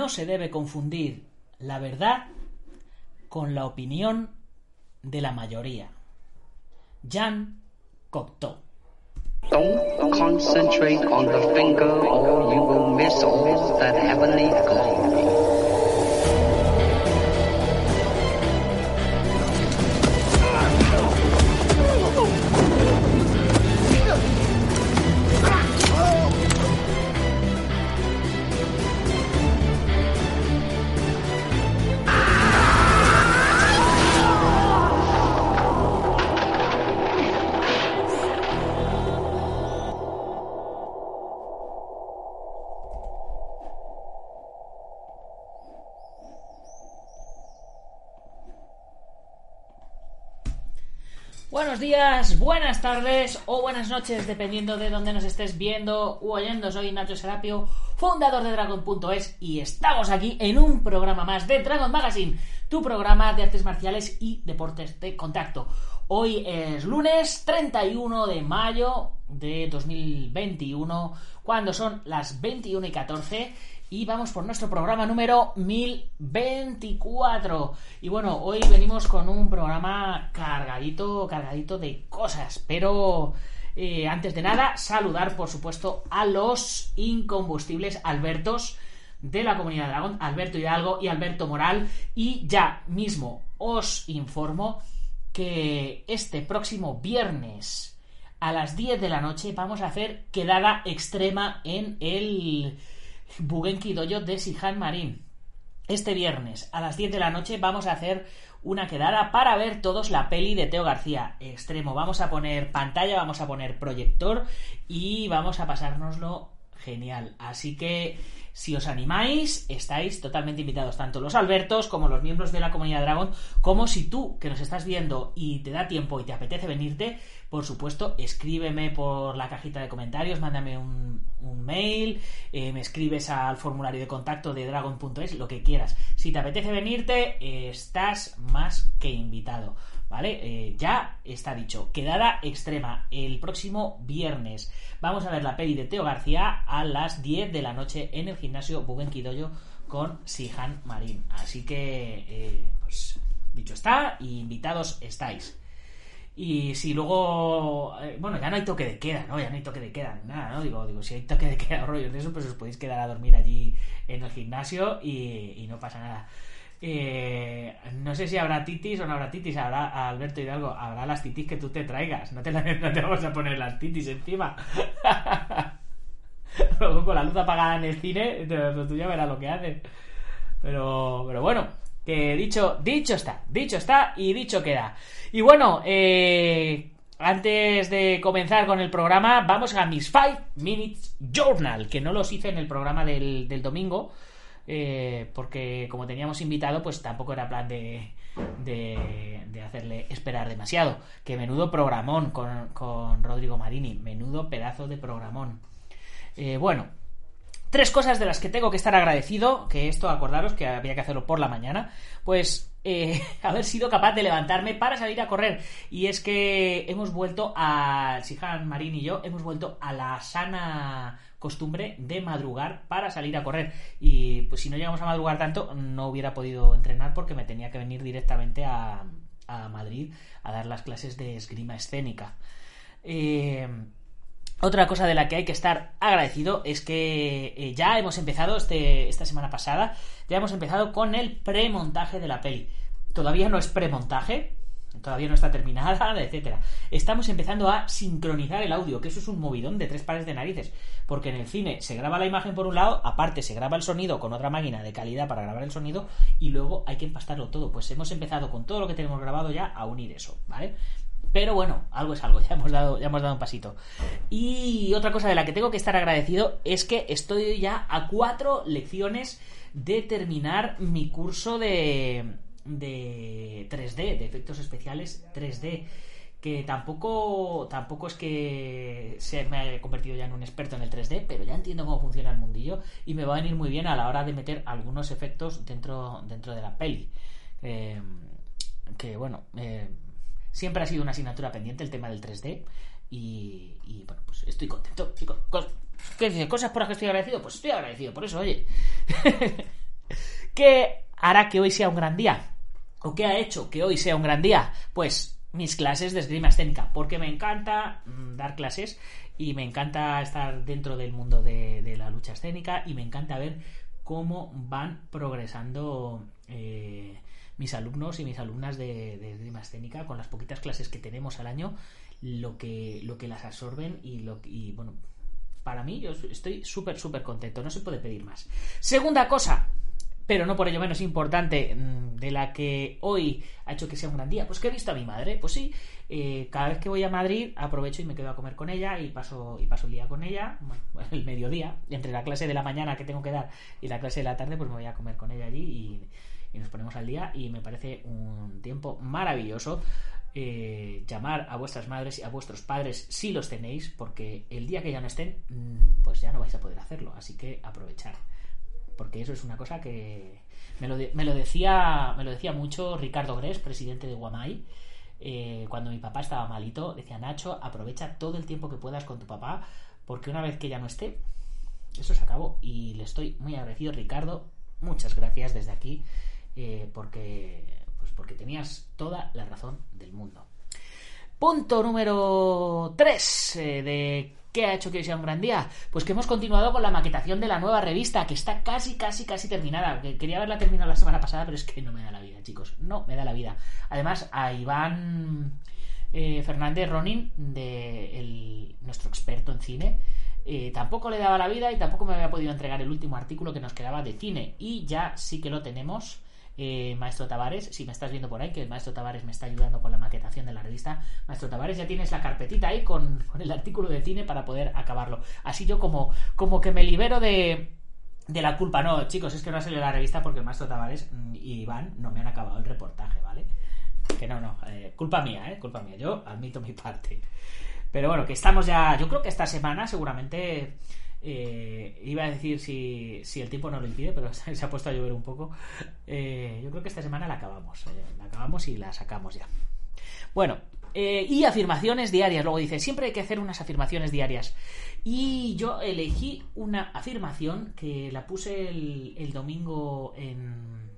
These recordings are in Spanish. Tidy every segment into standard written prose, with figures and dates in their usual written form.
no se debe confundir la verdad con la opinión de la mayoría. Jean Cocteau. Don't concentrate on the finger or you will miss all that heavenly glory. Buenos días, buenas tardes o buenas noches, dependiendo de dónde nos estés viendo u oyendo. Soy Nacho Serapio, fundador de Dragon.es, y estamos aquí en un programa más de Dragon Magazine, tu programa de artes marciales y deportes de contacto. Hoy es lunes 31 de mayo de 2021, cuando son las 21:14, y vamos por nuestro programa número 1024. Y bueno, hoy venimos con un programa cargadito de cosas, pero antes de nada, saludar por supuesto a los incombustibles Albertos de la comunidad de Dragon, Alberto Hidalgo y Alberto Moral, y ya mismo os informo que este próximo viernes a las 10 de la noche vamos a hacer quedada extrema en el Bugenki Dojo de Shihan Marin. Este viernes a las 10 de la noche vamos a hacer una quedada para ver todos la peli de Teo García, Extremo. Vamos a poner pantalla, vamos a poner proyector y vamos a pasárnoslo genial. Así que si os animáis, estáis totalmente invitados, tanto los Albertos como los miembros de la comunidad Dragon, como si tú que nos estás viendo y te da tiempo y te apetece venirte, por supuesto, escríbeme por la cajita de comentarios, mándame un mail, me escribes al formulario de contacto de Dragon.es, lo que quieras. Si te apetece venirte, estás más que invitado, ¿vale? Ya está dicho, quedada extrema el próximo viernes. Vamos a ver la peli de Teo García a las 10 de la noche en el gimnasio Bugenki Dojo con Shihan Marin. Así que, pues, dicho está, y invitados estáis. Y si luego, bueno, ya no hay toque de queda, ¿no? Ya no hay toque de queda, nada, ¿no? Digo, si hay toque de queda o rollos de eso, pues os podéis quedar a dormir allí en el gimnasio y no pasa nada. No sé si habrá titis o no habrá titis. Habrá, Alberto Hidalgo, habrá las titis que tú te traigas. No te vamos a poner las titis encima. Luego con la luz apagada en el cine, tú ya verás lo que haces. Pero bueno, que dicho está y dicho queda. Y bueno, antes de comenzar con el programa, vamos a mis 5 Minutes Journal, que no los hice en el programa del domingo, porque como teníamos invitado, pues tampoco era plan de hacerle esperar demasiado. Que menudo programón con Rodrigo Marini, menudo pedazo de programón. Bueno, 3 cosas de las que tengo que estar agradecido, que esto, acordaros que había que hacerlo por la mañana, pues haber sido capaz de levantarme para salir a correr. Y es que hemos vuelto a Shihan Marin y yo hemos vuelto a la sana costumbre de madrugar para salir a correr. Y pues si no llegamos a madrugar tanto, no hubiera podido entrenar porque me tenía que venir directamente a Madrid a dar las clases de esgrima escénica. Otra cosa de la que hay que estar agradecido es que ya hemos empezado esta semana pasada, ya hemos empezado con el premontaje de la peli. Todavía no es premontaje, todavía no está terminada, etcétera. Estamos empezando a sincronizar el audio, que eso es un movidón de 3 pares de narices, porque en el cine se graba la imagen por un lado, aparte se graba el sonido con otra máquina de calidad para grabar el sonido, y luego hay que empastarlo todo. Pues hemos empezado con todo lo que tenemos grabado ya a unir eso, ¿vale? Pero bueno, algo es algo, ya hemos dado un pasito. Y otra cosa de la que tengo que estar agradecido es que estoy ya a 4 lecciones de terminar mi curso de 3D, de efectos especiales 3D, que tampoco es que se me haya convertido ya en un experto en el 3D, pero ya entiendo cómo funciona el mundillo y me va a venir muy bien a la hora de meter algunos efectos dentro de la peli. Que bueno, siempre ha sido una asignatura pendiente el tema del 3D y bueno, pues estoy contento. ¿Qué dice? ¿Cosas por las que estoy agradecido? Pues estoy agradecido por eso, oye. ¿Qué hará que hoy sea un gran día? ¿O qué ha hecho que hoy sea un gran día? Pues mis clases de esgrima escénica, porque me encanta dar clases y me encanta estar dentro del mundo de la lucha escénica y me encanta ver cómo van progresando mis alumnos y mis alumnas de esgrima escénica con las poquitas clases que tenemos al año, lo que las absorben y bueno, para mí yo estoy súper contento, no se puede pedir más. Segunda cosa, pero no por ello menos importante, de la que hoy ha hecho que sea un gran día, pues que he visto a mi madre. Pues sí, cada vez que voy a Madrid aprovecho y me quedo a comer con ella y paso el día con ella, bueno, el mediodía, entre la clase de la mañana que tengo que dar y la clase de la tarde, pues me voy a comer con ella allí y nos ponemos al día y me parece un tiempo maravilloso. Llamar a vuestras madres y a vuestros padres si los tenéis, porque el día que ya no estén, pues ya no vais a poder hacerlo, así que aprovechar, porque eso es una cosa que me lo decía mucho Ricardo Gres, presidente de Guamay, cuando mi papá estaba malito. Decía: Nacho, aprovecha todo el tiempo que puedas con tu papá, porque una vez que ya no esté, eso se acabó. Y le estoy muy agradecido, Ricardo, muchas gracias desde aquí, porque tenías toda la razón del mundo. Punto número 3 de ¿qué ha hecho que hoy sea un gran día? Pues que hemos continuado con la maquetación de la nueva revista, que está casi terminada. Quería haberla terminado la semana pasada, pero es que no me da la vida, chicos, no me da la vida. Además, a Iván Fernández Ronin, nuestro experto en cine, tampoco le daba la vida y tampoco me había podido entregar el último artículo que nos quedaba de cine, y ya sí que lo tenemos. Maestro Tavares, si me estás viendo por ahí, que el maestro Tavares me está ayudando con la maquetación de la revista, maestro Tavares, ya tienes la carpetita ahí con el artículo de cine para poder acabarlo. Así yo como que me libero de la culpa. No, chicos, es que no ha salido la revista porque el maestro Tavares y Iván no me han acabado el reportaje, ¿vale? Que no, culpa mía, yo admito mi parte. Pero bueno, que estamos ya, yo creo que esta semana seguramente... iba a decir si el tiempo no lo impide, pero se ha puesto a llover un poco. Yo creo que esta semana la acabamos y la sacamos ya. Bueno, y afirmaciones diarias. Luego dice: siempre hay que hacer unas afirmaciones diarias. Y yo elegí una afirmación que la puse el domingo en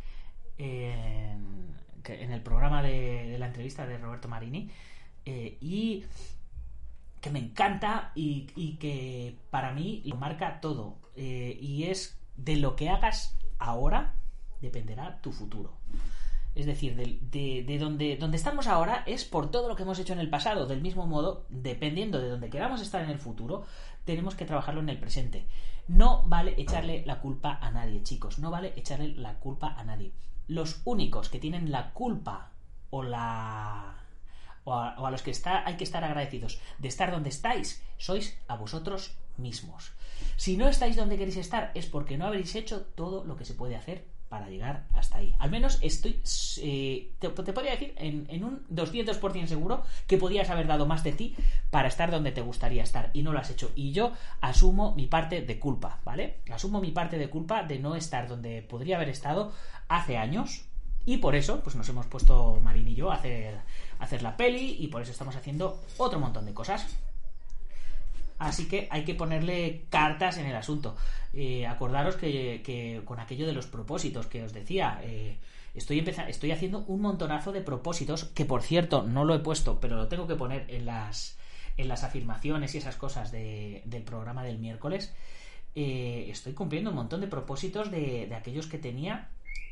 el programa de la entrevista de Roberto Marini, y que me encanta y que para mí lo marca todo, y es: de lo que hagas ahora dependerá tu futuro. Es decir, de donde estamos ahora es por todo lo que hemos hecho en el pasado. Del mismo modo, dependiendo de donde queramos estar en el futuro, tenemos que trabajarlo en el presente. No vale echarle la culpa a nadie, chicos, no vale echarle la culpa a nadie. Los únicos que tienen la culpa o a los que hay que estar agradecidos de estar donde estáis, sois a vosotros mismos. Si no estáis donde queréis estar, es porque no habéis hecho todo lo que se puede hacer para llegar hasta ahí. Al menos te podría decir en un 200% seguro que podías haber dado más de ti para estar donde te gustaría estar, y no lo has hecho. Y yo asumo mi parte de culpa, ¿vale? Asumo mi parte de culpa de no estar donde podría haber estado hace años. Y por eso, pues nos hemos puesto Marín y yo a hacer la peli, y por eso estamos haciendo otro montón de cosas. Así que hay que ponerle cartas en el asunto. Acordaros que con aquello de los propósitos que os decía, estoy haciendo un montonazo de propósitos, que por cierto no lo he puesto, pero lo tengo que poner en las afirmaciones y esas cosas del programa del miércoles. Estoy cumpliendo un montón de propósitos de aquellos que tenía.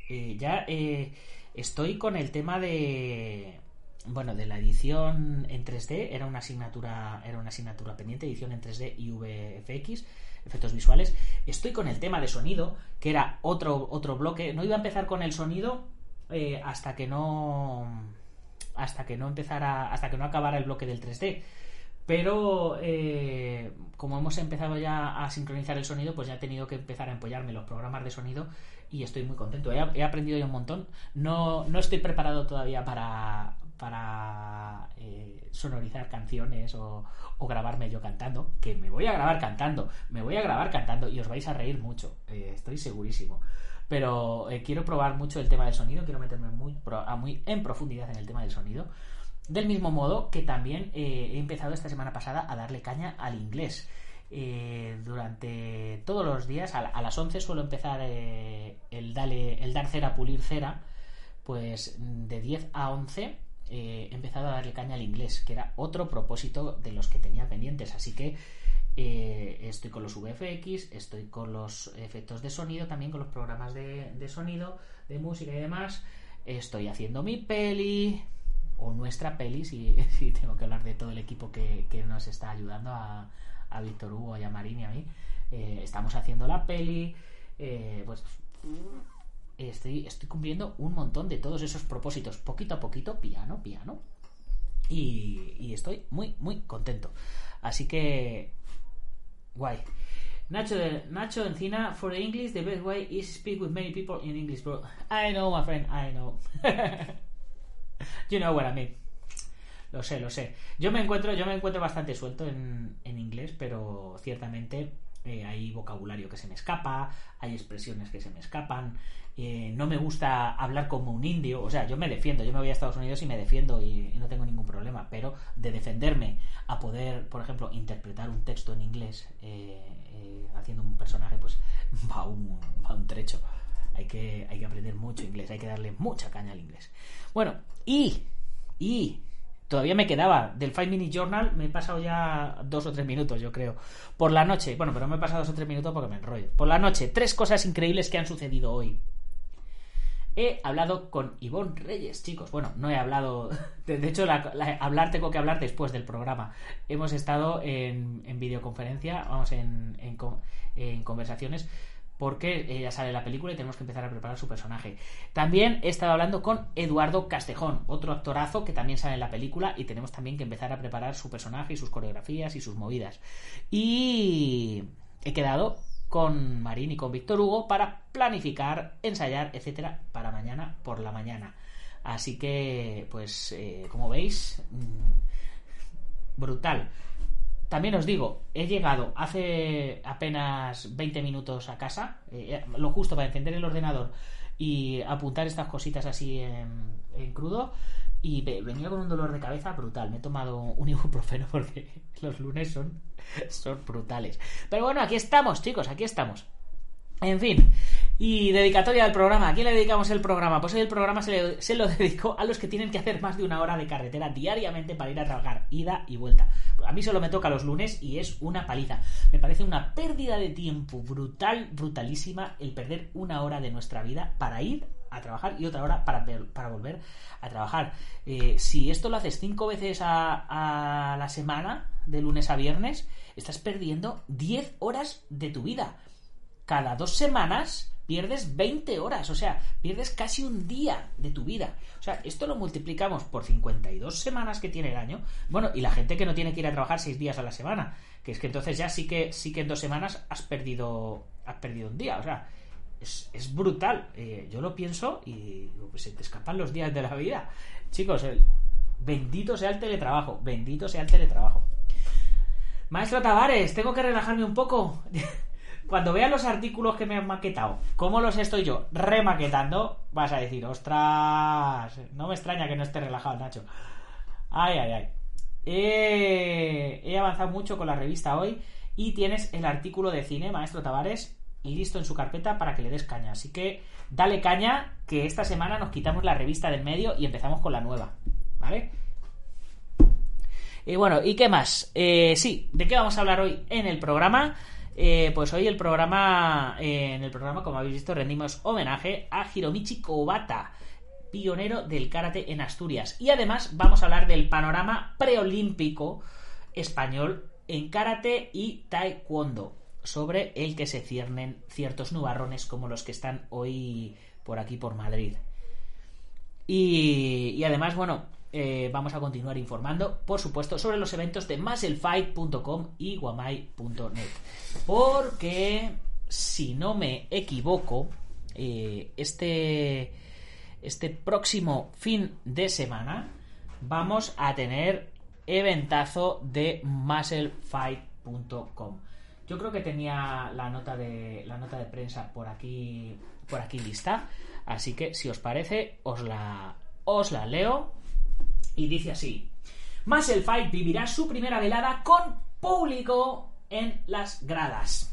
Estoy con el tema de la edición en 3D. Era una asignatura pendiente, edición en 3D y VFX, efectos visuales. Estoy con el tema de sonido, que era otro bloque. No iba a empezar con el sonido hasta que no acabara el bloque del 3D. Pero como hemos empezado ya a sincronizar el sonido, pues ya he tenido que empezar a empollarme los programas de sonido, y estoy muy contento. He aprendido ya un montón. No estoy preparado todavía para sonorizar canciones o grabarme yo cantando, que me voy a grabar cantando y os vais a reír mucho, estoy segurísimo. Pero quiero probar mucho el tema del sonido, quiero meterme muy en profundidad en el tema del sonido. Del mismo modo que también he empezado esta semana pasada a darle caña al inglés. durante todos los días. A las 11 suelo empezar el dar cera, pulir cera. Pues de 10 a 11 he empezado a darle caña al inglés, que era otro propósito de los que tenía pendientes. Así que estoy con los VFX, estoy con los efectos de sonido, también con los programas de sonido, de música y demás. Estoy haciendo mi peli, o nuestra peli, si tengo que hablar de todo el equipo que nos está ayudando, a Víctor Hugo, a Marín y a mí. Estamos haciendo la peli, pues estoy cumpliendo un montón de todos esos propósitos, poquito a poquito, piano, y estoy muy, muy contento. Así que guay. Nacho Encina, for the English, the best way is speak with many people in English, bro. I know, my friend, I know. You know what I mean. Lo sé. Yo me encuentro bastante suelto en inglés, pero ciertamente hay vocabulario que se me escapa, hay expresiones que se me escapan. No me gusta hablar como un indio. O sea, yo me defiendo, yo me voy a Estados Unidos y me defiendo y no tengo ningún problema, pero de defenderme a poder, por ejemplo, interpretar un texto en inglés haciendo un personaje, pues va un trecho. Hay que aprender mucho inglés, hay que darle mucha caña al inglés. Bueno, y todavía me quedaba del 5 Minute Journal, me he pasado ya 2 o 3 minutos, yo creo. Por la noche, bueno, pero me he pasado 2 o 3 minutos porque me enrollo. Por la noche, 3 cosas increíbles que han sucedido hoy. He hablado con Ivonne Reyes, chicos. Bueno, no he hablado... De hecho, hablar tengo que hablar después del programa. Hemos estado en videoconferencia, vamos, en conversaciones, porque ya sale la película y tenemos que empezar a preparar su personaje. También he estado hablando con Eduardo Castejón, otro actorazo que también sale en la película, y tenemos también que empezar a preparar su personaje y sus coreografías y sus movidas. Y he quedado con Marín y con Víctor Hugo para planificar, ensayar, etcétera, para mañana por la mañana. Así que, pues, como veis, brutal. También os digo, he llegado hace apenas 20 minutos a casa, lo justo para encender el ordenador y apuntar estas cositas así en crudo, y venía con un dolor de cabeza brutal. Me he tomado un ibuprofeno porque los lunes son brutales. Pero bueno, aquí estamos, chicos, aquí estamos. En fin, y dedicatoria del programa. ¿A quién le dedicamos el programa? Pues hoy el programa se lo dedico a los que tienen que hacer más de 1 hora de carretera diariamente para ir a trabajar, ida y vuelta. A mí solo me toca los lunes y es una paliza. Me parece una pérdida de tiempo brutalísima el perder 1 hora de nuestra vida para ir a trabajar y otra hora para volver a trabajar. Si esto lo haces 5 veces a la semana, de lunes a viernes, estás perdiendo 10 horas de tu vida. Cada 2 semanas pierdes 20 horas, o sea, pierdes casi un día de tu vida. O sea, esto lo multiplicamos por 52 semanas que tiene el año. Bueno, y la gente que no tiene que ir a trabajar 6 días a la semana, que es que entonces ya sí que en 2 semanas has perdido un día. O sea, es brutal. Yo lo pienso y pues se te escapan los días de la vida. Chicos, bendito sea el teletrabajo, bendito sea el teletrabajo. Maestro Tavares, tengo que relajarme un poco. Cuando veas los artículos que me han maquetado, cómo los estoy yo remaquetando, vas a decir, ostras, no me extraña que no esté relajado, Nacho. Ay. He avanzado mucho con la revista hoy y tienes el artículo de cine, Maestro Tavares, listo en su carpeta para que le des caña. Así que dale caña, que esta semana nos quitamos la revista del medio y empezamos con la nueva, ¿vale? Bueno, ¿y qué más? Sí, ¿de qué vamos a hablar hoy en el programa? Pues hoy en el programa, como habéis visto, rendimos homenaje a Hiromichi Kobata, pionero del karate en Asturias. Y además vamos a hablar del panorama preolímpico español en karate y taekwondo, sobre el que se ciernen ciertos nubarrones como los que están hoy por aquí, por Madrid. Y además, bueno, vamos a continuar informando, por supuesto, sobre los eventos de musclefight.com y guamai.net, porque, si no me equivoco, este próximo fin de semana vamos a tener eventazo de musclefight.com. Yo creo que tenía la nota de prensa por aquí lista, así que si os parece os la leo. Y dice así: Muscle Fight vivirá su primera velada con público en las gradas.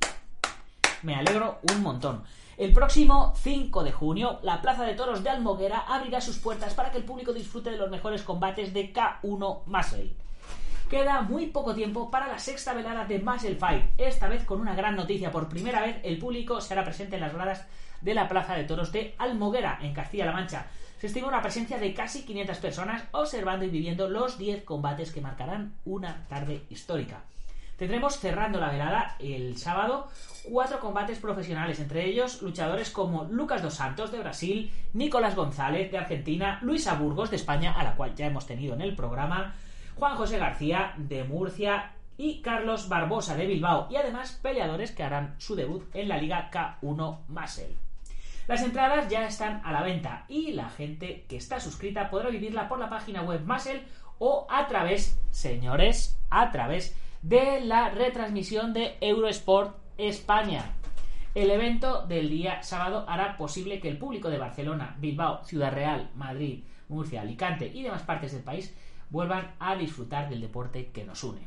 Me alegro un montón. El próximo 5 de junio, la Plaza de Toros de Almoguera abrirá sus puertas para que el público disfrute de los mejores combates de K1 Muscle. Queda muy poco tiempo para la sexta velada de Muscle Fight, esta vez con una gran noticia. Por primera vez el público se hará presente en las gradas de la Plaza de Toros de Almoguera, en Castilla-La Mancha. Se estima una presencia de casi 500 personas observando y viviendo los 10 combates que marcarán una tarde histórica. Tendremos, cerrando la velada el sábado, 4 combates profesionales, entre ellos luchadores como Lucas dos Santos de Brasil, Nicolás González de Argentina, Luisa Burgos de España, a la cual ya hemos tenido en el programa, Juan José García de Murcia y Carlos Barbosa de Bilbao, y además peleadores que harán su debut en la Liga K1 Muscle. Las entradas ya están a la venta y la gente que está suscrita podrá vivirla por la página web Muscle o a través, señores, a través de la retransmisión de Eurosport España. El evento del día sábado hará posible que el público de Barcelona, Bilbao, Ciudad Real, Madrid, Murcia, Alicante y demás partes del país vuelvan a disfrutar del deporte que nos une.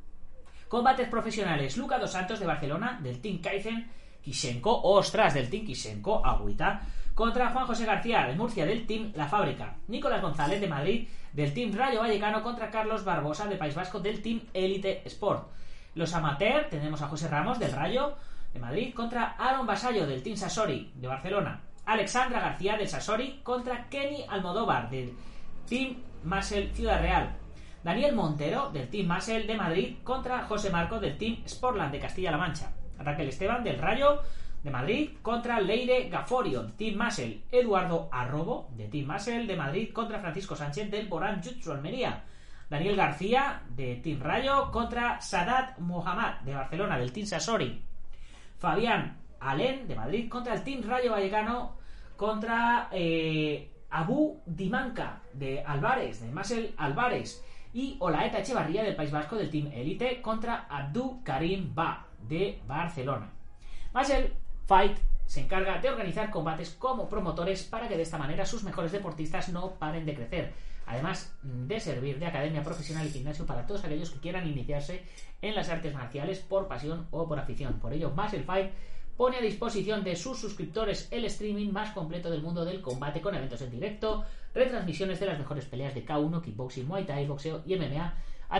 Combates profesionales: Lucas dos Santos de Barcelona, del Team Kaizen Kishenko, ostras, del Team Kishenko, agüita, contra Juan José García de Murcia, del Team La Fábrica. Nicolás González de Madrid, del Team Rayo Vallecano, contra Carlos Barbosa de País Vasco, del Team Elite Sport. Los amateurs, tenemos a José Ramos del Rayo de Madrid contra Aaron Basallo del Team Sassori de Barcelona. Alexandra García del Sassori contra Kenny Almodóvar del Team Muscle Ciudad Real. Daniel Montero del Team Muscle de Madrid contra José Marco del Team Sportland de Castilla-La Mancha. Raquel Esteban del Rayo de Madrid contra Leire Gaforio, Team Muscle. Eduardo Arrobo de Team Muscle de Madrid contra Francisco Sánchez del Borán Jutsu Almería. Daniel García de Team Rayo contra Sadat Mohammad de Barcelona del Team Sassori. Fabián Alén de Madrid contra el Team Rayo Vallecano contra Abu Dimanca de Álvarez, de Muscle Álvarez. Y Olaeta Echevarría del País Vasco del Team Elite contra Abdou Karim Ba de Barcelona. Muscle Fight se encarga de organizar combates como promotores para que de esta manera sus mejores deportistas no paren de crecer, además de servir de academia profesional y gimnasio para todos aquellos que quieran iniciarse en las artes marciales por pasión o por afición. Por ello, Muscle Fight pone a disposición de sus suscriptores el streaming más completo del mundo del combate, con eventos en directo, retransmisiones de las mejores peleas de K1, kickboxing, muay thai, boxeo y MMA a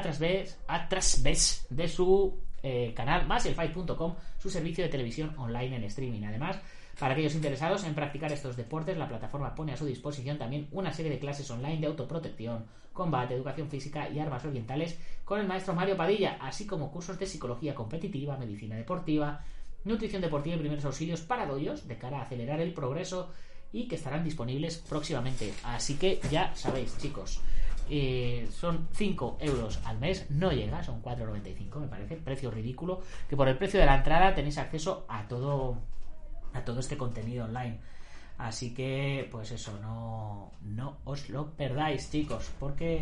través de su canal musclefight.com, su servicio de televisión online en streaming. Además, para aquellos interesados en practicar estos deportes, la plataforma pone a su disposición también una serie de clases online de autoprotección, combate, educación física y armas orientales con el maestro Mario Padilla, así como cursos de psicología competitiva, medicina deportiva, nutrición deportiva y primeros auxilios para doyos de cara a acelerar el progreso, y que estarán disponibles próximamente. Así que ya sabéis, chicos, son 5 euros al mes, no llega, son 4,95, me parece, precio ridículo, que por el precio de la entrada tenéis acceso a todo este contenido online. Así que, pues eso, no os lo perdáis, chicos, porque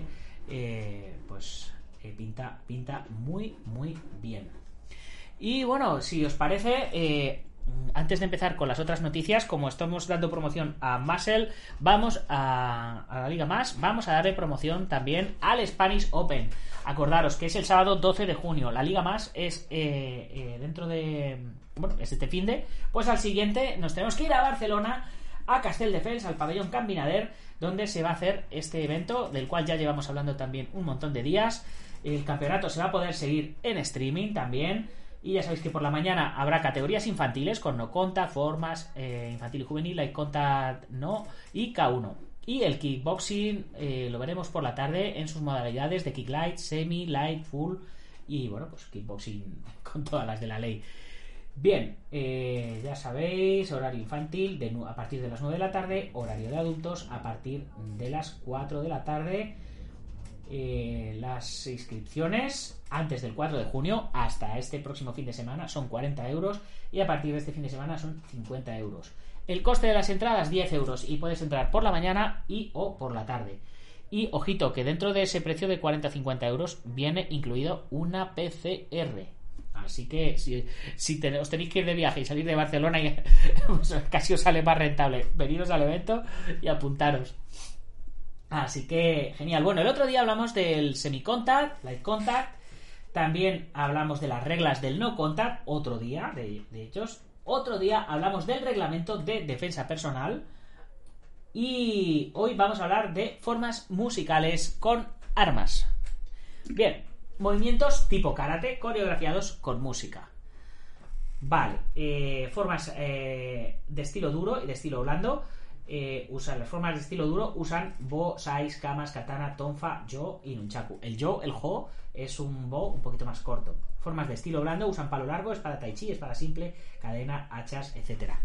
pinta muy, muy bien. Y bueno, si os parece, antes de empezar con las otras noticias, como estamos dando promoción a Muscle, vamos a la Liga Más, vamos a darle promoción también al Spanish Open. Acordaros que es el sábado 12 de junio. La Liga Más es dentro de... Bueno, es este finde. Pues al siguiente nos tenemos que ir a Barcelona, a Castelldefels, al pabellón Can Binader, donde se va a hacer este evento, del cual ya llevamos hablando también un montón de días. El campeonato se va a poder seguir en streaming también. Y ya sabéis que por la mañana habrá categorías infantiles con no contact, formas, infantil y juvenil, light contact no, y K1. Y el kickboxing lo veremos por la tarde en sus modalidades de kick light, semi, light, full y bueno, pues kickboxing con todas las de la ley. Bien, ya sabéis, horario infantil a partir de las 9 de la tarde, horario de adultos a partir de las 4 de la tarde. Las inscripciones antes del 4 de junio hasta este próximo fin de semana son 40 euros y a partir de este fin de semana son 50 euros. El coste de las entradas 10 euros y puedes entrar por la mañana y o por la tarde. Y ojito que dentro de ese precio de 40-50 euros viene incluido una PCR. Así que si os tenéis que ir de viaje y salir de Barcelona, pues casi os sale más rentable veniros al evento y apuntaros. Así que genial. Bueno, el otro día hablamos del semi-contact, light contact, También hablamos de las reglas del no contact, otro día, de hechos. Otro día hablamos del reglamento de defensa personal. Y hoy vamos a hablar de formas musicales con armas. Bien, movimientos tipo karate coreografiados con música. Vale, formas de estilo duro y de estilo blando. Las formas de estilo duro usan bo, sais, kamas, katana, tonfa, yo y nunchaku. El jo, es un bo un poquito más corto. Formas de estilo blando usan palo largo, espada tai chi, espada simple, cadena, hachas, etcétera.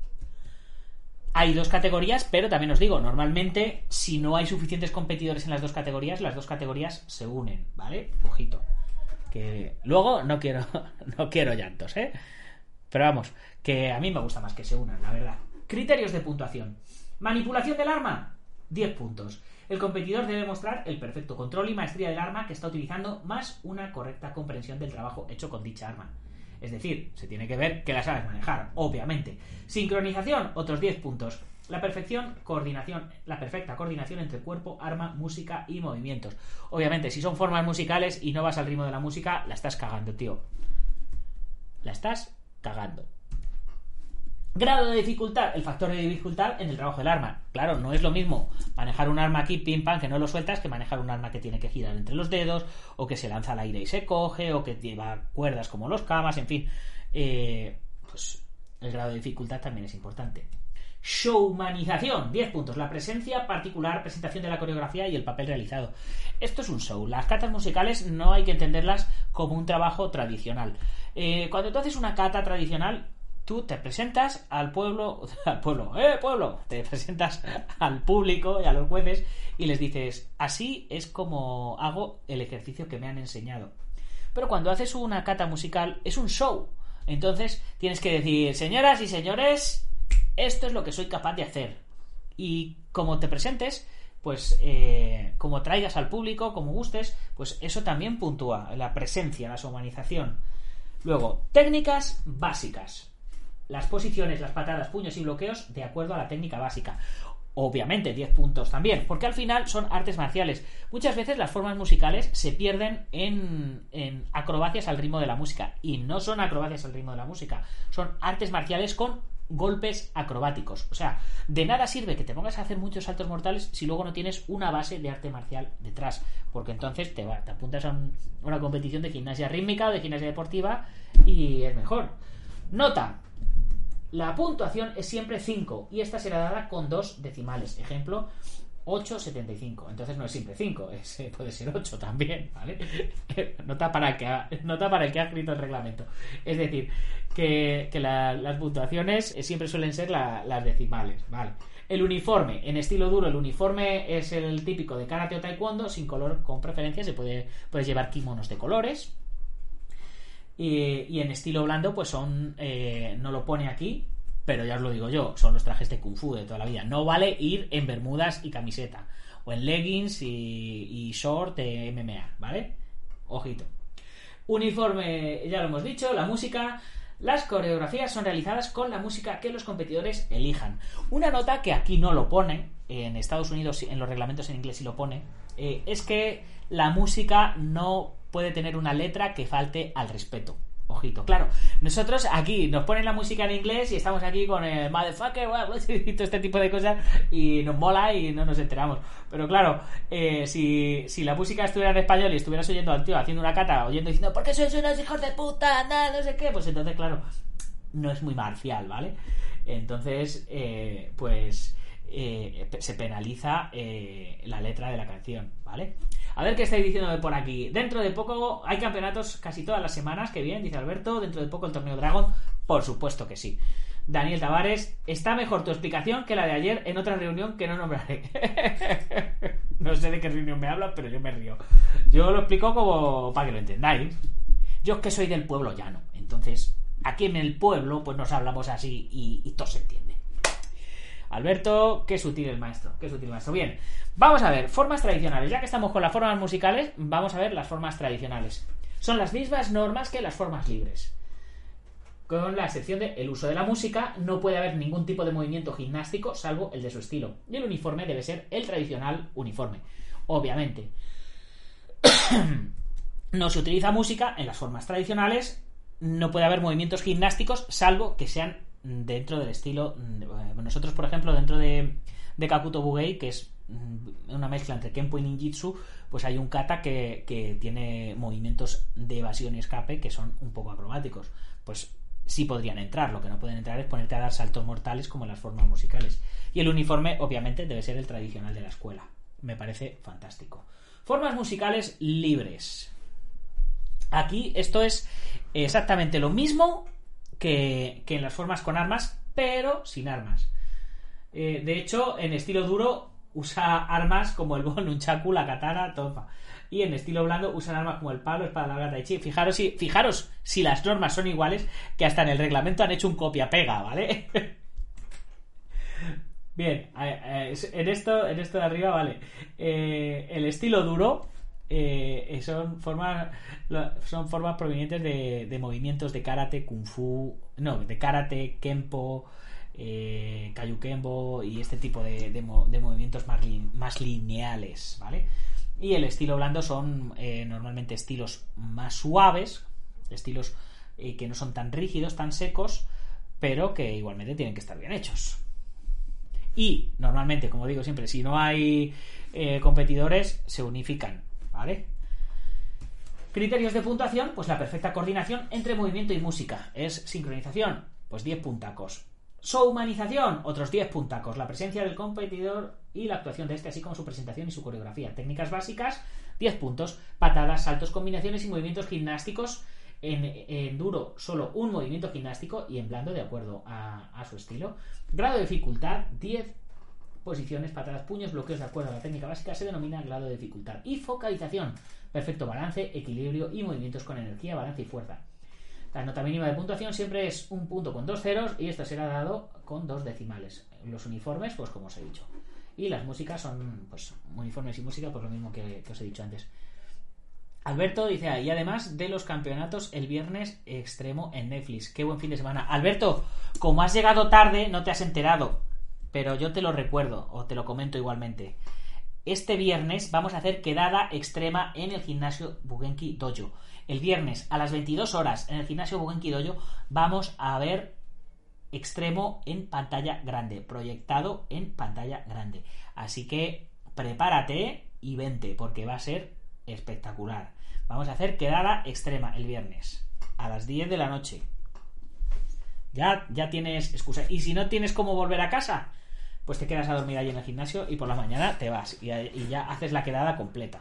Hay dos categorías, pero también os digo, normalmente si no hay suficientes competidores en las dos categorías se unen, ¿vale? Ojito. Que luego no quiero llantos, ¿eh? Pero vamos, que a mí me gusta más que se unan, la verdad. Criterios de puntuación. Manipulación del arma, 10 puntos. El competidor debe mostrar el perfecto control y maestría del arma que está utilizando, más una correcta comprensión del trabajo hecho con dicha arma. Es decir, se tiene que ver que la sabes manejar, obviamente. Sincronización, otros 10 puntos. La perfecta coordinación entre cuerpo, arma, música y movimientos. Obviamente, si son formas musicales y no vas al ritmo de la música, la estás cagando, tío. La estás cagando. Grado de dificultad, el factor de dificultad en el trabajo del arma. Claro, no es lo mismo manejar un arma aquí, pim pam, que no lo sueltas, que manejar un arma que tiene que girar entre los dedos, o que se lanza al aire y se coge, o que lleva cuerdas como los kamas, en fin. Pues el grado de dificultad también es importante. Showmanización, 10 puntos. La presentación de la coreografía y el papel realizado. Esto es un show. Las catas musicales no hay que entenderlas como un trabajo tradicional. Cuando tú haces una cata tradicional, tú te presentas al pueblo, te presentas al público y a los jueces y les dices, así es como hago el ejercicio que me han enseñado. Pero cuando haces una cata musical es un show. Entonces tienes que decir, señoras y señores, esto es lo que soy capaz de hacer. Y como te presentes, pues como traigas al público, como gustes, pues eso también puntúa, la presencia, la humanización. Luego, técnicas básicas. Las posiciones, las patadas, puños y bloqueos de acuerdo a la técnica básica. Obviamente 10 puntos también, porque al final son artes marciales. Muchas veces las formas musicales se pierden en acrobacias al ritmo de la música, y no son acrobacias al ritmo de la música, son artes marciales con golpes acrobáticos. O sea, de nada sirve que te pongas a hacer muchos saltos mortales si luego no tienes una base de arte marcial detrás, porque entonces te apuntas a una competición de gimnasia rítmica o de gimnasia deportiva y es mejor. Nota: la puntuación es siempre 5 y esta será dada con 2 decimales. Ejemplo, 8,75. Entonces no es siempre 5, puede ser 8 también, ¿vale? Nota para el que ha escrito el reglamento. Es decir, que las puntuaciones siempre suelen ser las decimales, ¿vale? El uniforme, en estilo duro, el uniforme es el típico de karate o taekwondo, sin color, con preferencia. Puedes llevar kimonos de colores. Y en estilo blando, pues son, no lo pone aquí, pero ya os lo digo yo, son los trajes de kung fu de toda la vida. No vale ir en bermudas y camiseta, o en leggings y short de MMA, ¿vale? Ojito. Uniforme, ya lo hemos dicho. La música, las coreografías son realizadas con la música que los competidores elijan. Una nota que aquí no lo pone, en Estados Unidos en los reglamentos en inglés sí lo pone, es que la música no puede tener una letra que falte al respeto. Ojito, claro, nosotros aquí nos ponen la música en inglés y estamos aquí con el motherfucker y todo este tipo de cosas y nos mola y no nos enteramos. Pero claro, si la música estuviera en español y estuvieras oyendo al tío haciendo una cata, diciendo ¿por qué sois unos hijos de puta? Nada, no sé qué, pues entonces claro, no es muy marcial, ¿vale? Entonces, se penaliza la letra de la canción, ¿vale? A ver qué estáis diciéndome por aquí. Dentro de poco hay campeonatos casi todas las semanas, que bien, dice Alberto. Dentro de poco el torneo Dragon, por supuesto que sí. Daniel Tavares, está mejor tu explicación que la de ayer en otra reunión que no nombraré. No sé de qué reunión me hablan, pero yo me río. Yo lo explico como para que lo entendáis. Yo es que soy del pueblo llano, entonces aquí en el pueblo pues nos hablamos así y todo se entiende. Alberto, qué sutil el maestro, qué sutil el maestro. Bien, vamos a ver, formas tradicionales. Ya que estamos con las formas musicales, vamos a ver las formas tradicionales. Son las mismas normas que las formas libres, con la excepción de el uso de la música. No puede haber ningún tipo de movimiento gimnástico salvo el de su estilo, y el uniforme debe ser el tradicional uniforme, obviamente. no se utiliza música en las formas tradicionales, no puede haber movimientos gimnásticos, salvo que sean dentro del estilo. Nosotros, por ejemplo, dentro de Kakuto Bugei, que es una mezcla entre Kenpo y Ninjitsu, pues hay un kata que tiene movimientos de evasión y escape que son un poco acrobáticos. Pues sí podrían entrar, lo que no pueden entrar es ponerte a dar saltos mortales como en las formas musicales. Y el uniforme, obviamente, debe ser el tradicional de la escuela. Me parece fantástico. Formas musicales libres. Aquí esto es exactamente lo mismo que en las formas con armas, pero sin armas. De hecho, en estilo duro usa armas como el bon, nunchaku, la katana, topa. Y en estilo blando usan armas como el palo, espada larga, tai chi. Fijaros si las normas son iguales, que hasta en el reglamento han hecho un copia-pega, ¿vale? Bien, en esto de arriba, vale. El estilo duro son formas provenientes de movimientos de karate, kung fu, no, de karate, kenpo, kayukenbo y este tipo de movimientos más lineales, ¿vale? Y el estilo blando son normalmente estilos más suaves, estilos que no son tan rígidos, tan secos, pero que igualmente tienen que estar bien hechos. Y normalmente, como digo siempre, si no hay competidores, se unifican, ¿vale? Criterios de puntuación, pues la perfecta coordinación entre movimiento y música. Es sincronización, pues 10 puntacos. Showmanización, otros 10 puntacos. La presencia del competidor y la actuación de este, así como su presentación y su coreografía. Técnicas básicas, 10 puntos. Patadas, saltos, combinaciones y movimientos gimnásticos. En duro, solo un movimiento gimnástico, y en blando, de acuerdo a su estilo. Grado de dificultad, 10 posiciones, patadas, puños, bloqueos, de acuerdo a la técnica básica, se denomina grado de dificultad. Y focalización, perfecto balance, equilibrio y movimientos con energía, balance y fuerza. La nota mínima de puntuación siempre es un punto con 2 ceros, y esto será dado con 2 decimales. Los uniformes, pues como os he dicho. Y las músicas son, pues, uniformes y música, pues lo mismo que os he dicho antes. Alberto dice, y además de los campeonatos el viernes extremo en Netflix. Qué buen fin de semana. Alberto, como has llegado tarde, no te has enterado, pero yo te lo recuerdo, o te lo comento igualmente. Este viernes vamos a hacer quedada extrema en el gimnasio Bugenki Dojo. El viernes a las 22 horas en el gimnasio Bugenki Dojo vamos a ver extremo en pantalla grande, proyectado en pantalla grande. Así que prepárate y vente, porque va a ser espectacular. Vamos a hacer quedada extrema el viernes a las 10 de la noche. Ya tienes excusa. Y si no tienes cómo volver a casa, pues te quedas a dormir ahí en el gimnasio y por la mañana te vas y ya haces la quedada completa.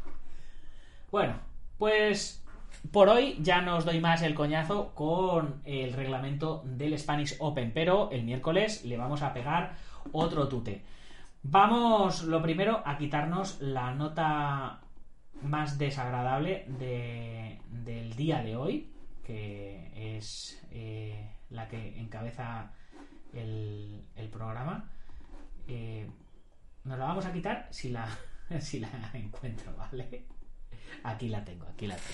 Bueno, pues por hoy ya no os doy más el coñazo con el reglamento del Spanish Open, pero el miércoles le vamos a pegar otro tute. Vamos, lo primero, a quitarnos la nota más desagradable del día de hoy, que es la que encabeza el programa. Nos la vamos a quitar si la encuentro, ¿vale? Aquí la tengo.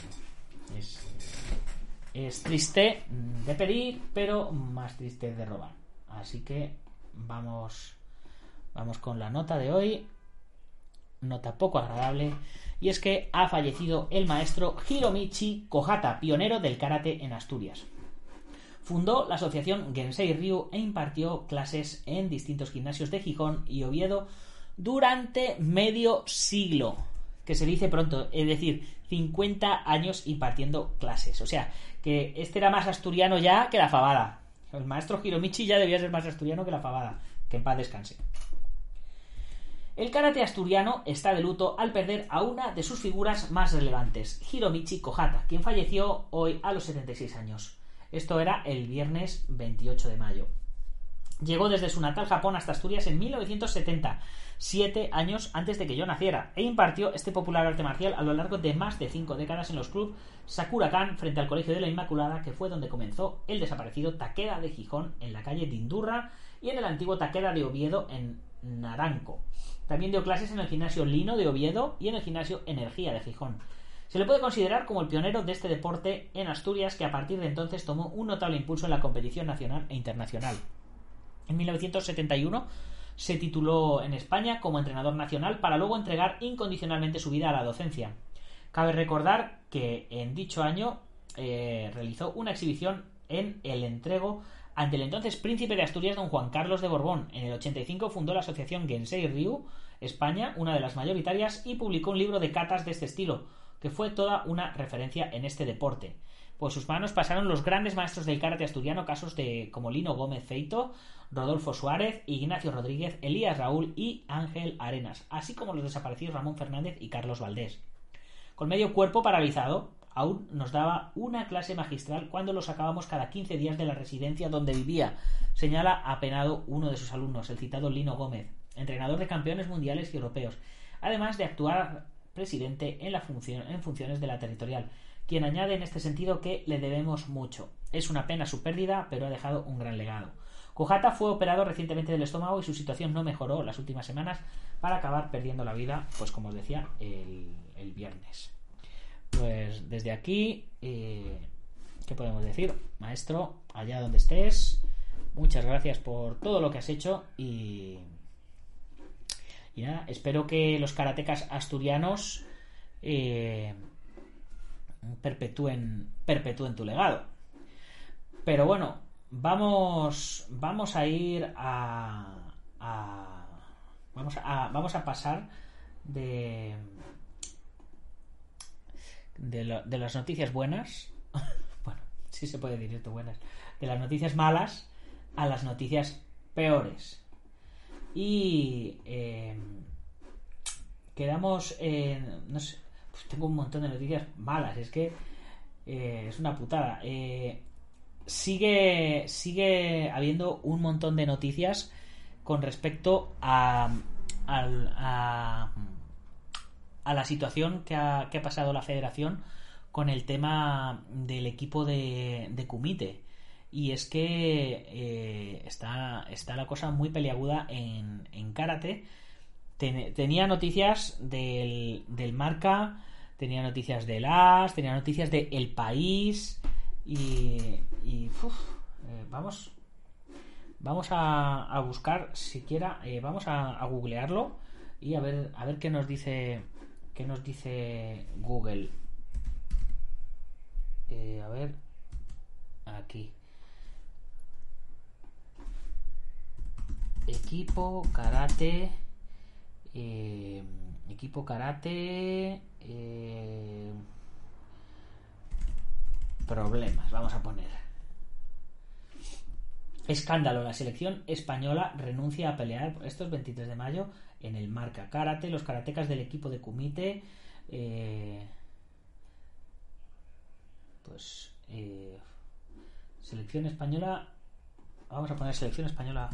Es triste de pedir, pero más triste de robar. Así que vamos con la nota de hoy. Nota poco agradable. Y es que ha fallecido el maestro Hiromichi Kohata, pionero del karate en Asturias. Fundó la asociación Gensei Ryu e impartió clases en distintos gimnasios de Gijón y Oviedo durante medio siglo, que se dice pronto, es decir, 50 años impartiendo clases. O sea, que este era más asturiano ya que la fabada. El maestro Hiromichi ya debía ser más asturiano que la fabada. Que en paz descanse. El karate asturiano está de luto al perder a una de sus figuras más relevantes, Hiromichi Kohata, quien falleció hoy a los 76 años. Esto era el viernes 28 de mayo. Llegó desde su natal Japón hasta Asturias en 1970, 7 años antes de que yo naciera, e impartió este popular arte marcial a lo largo de más de 5 décadas en los clubs Sakura-kan frente al Colegio de la Inmaculada, que fue donde comenzó el desaparecido Takeda de Gijón en la calle de Indurra y en el antiguo Takeda de Oviedo en Naranco. También dio clases en el gimnasio Lino de Oviedo y en el gimnasio Energía de Gijón. Se le puede considerar como el pionero de este deporte en Asturias, que a partir de entonces tomó un notable impulso en la competición nacional e internacional. En 1971 se tituló en España como entrenador nacional para luego entregar incondicionalmente su vida a la docencia. Cabe recordar que en dicho año realizó una exhibición en el entrego ante el entonces príncipe de Asturias, don Juan Carlos de Borbón. En el 85 fundó la asociación Gensei Ryu España, una de las mayoritarias, y publicó un libro de catas de este estilo, que fue toda una referencia en este deporte. Por sus manos pasaron los grandes maestros del karate asturiano, casos como Lino Gómez Feito, Rodolfo Suárez, Ignacio Rodríguez, Elías Raúl y Ángel Arenas, así como los desaparecidos Ramón Fernández y Carlos Valdés. Con medio cuerpo paralizado, aún nos daba una clase magistral cuando lo sacábamos cada 15 días de la residencia donde vivía, señala apenado uno de sus alumnos, el citado Lino Gómez, entrenador de campeones mundiales y europeos, además de actuar presidente en funciones de la territorial, quien añade en este sentido que le debemos mucho. Es una pena su pérdida, pero ha dejado un gran legado. Kojata fue operado recientemente del estómago y su situación no mejoró las últimas semanas para acabar perdiendo la vida, pues como os decía, el viernes. Pues desde aquí, ¿qué podemos decir? Maestro, allá donde estés, muchas gracias por todo lo que has hecho y nada, espero que los karatecas asturianos perpetúen tu legado. Pero bueno, vamos a ir vamos a pasar de las noticias buenas, bueno, sí se puede decir esto, buenas, de las noticias malas a las noticias peores. Y quedamos en, no sé, pues tengo un montón de noticias malas, es que es una putada. Sigue habiendo un montón de noticias con respecto a la situación que ha pasado la federación con el tema del equipo de Kumite. Y es que está la cosa muy peliaguda en karate. Tenía noticias del Marca, tenía noticias del AS, tenía noticias de El País vamos a buscar siquiera, vamos a googlearlo y a ver qué nos dice Google. A ver, aquí. Equipo karate problemas, vamos a poner. Escándalo, la selección española renuncia a pelear, esto es 23 de mayo, en el Marca. Karate, los karatecas del equipo de Kumite selección española, vamos a poner selección española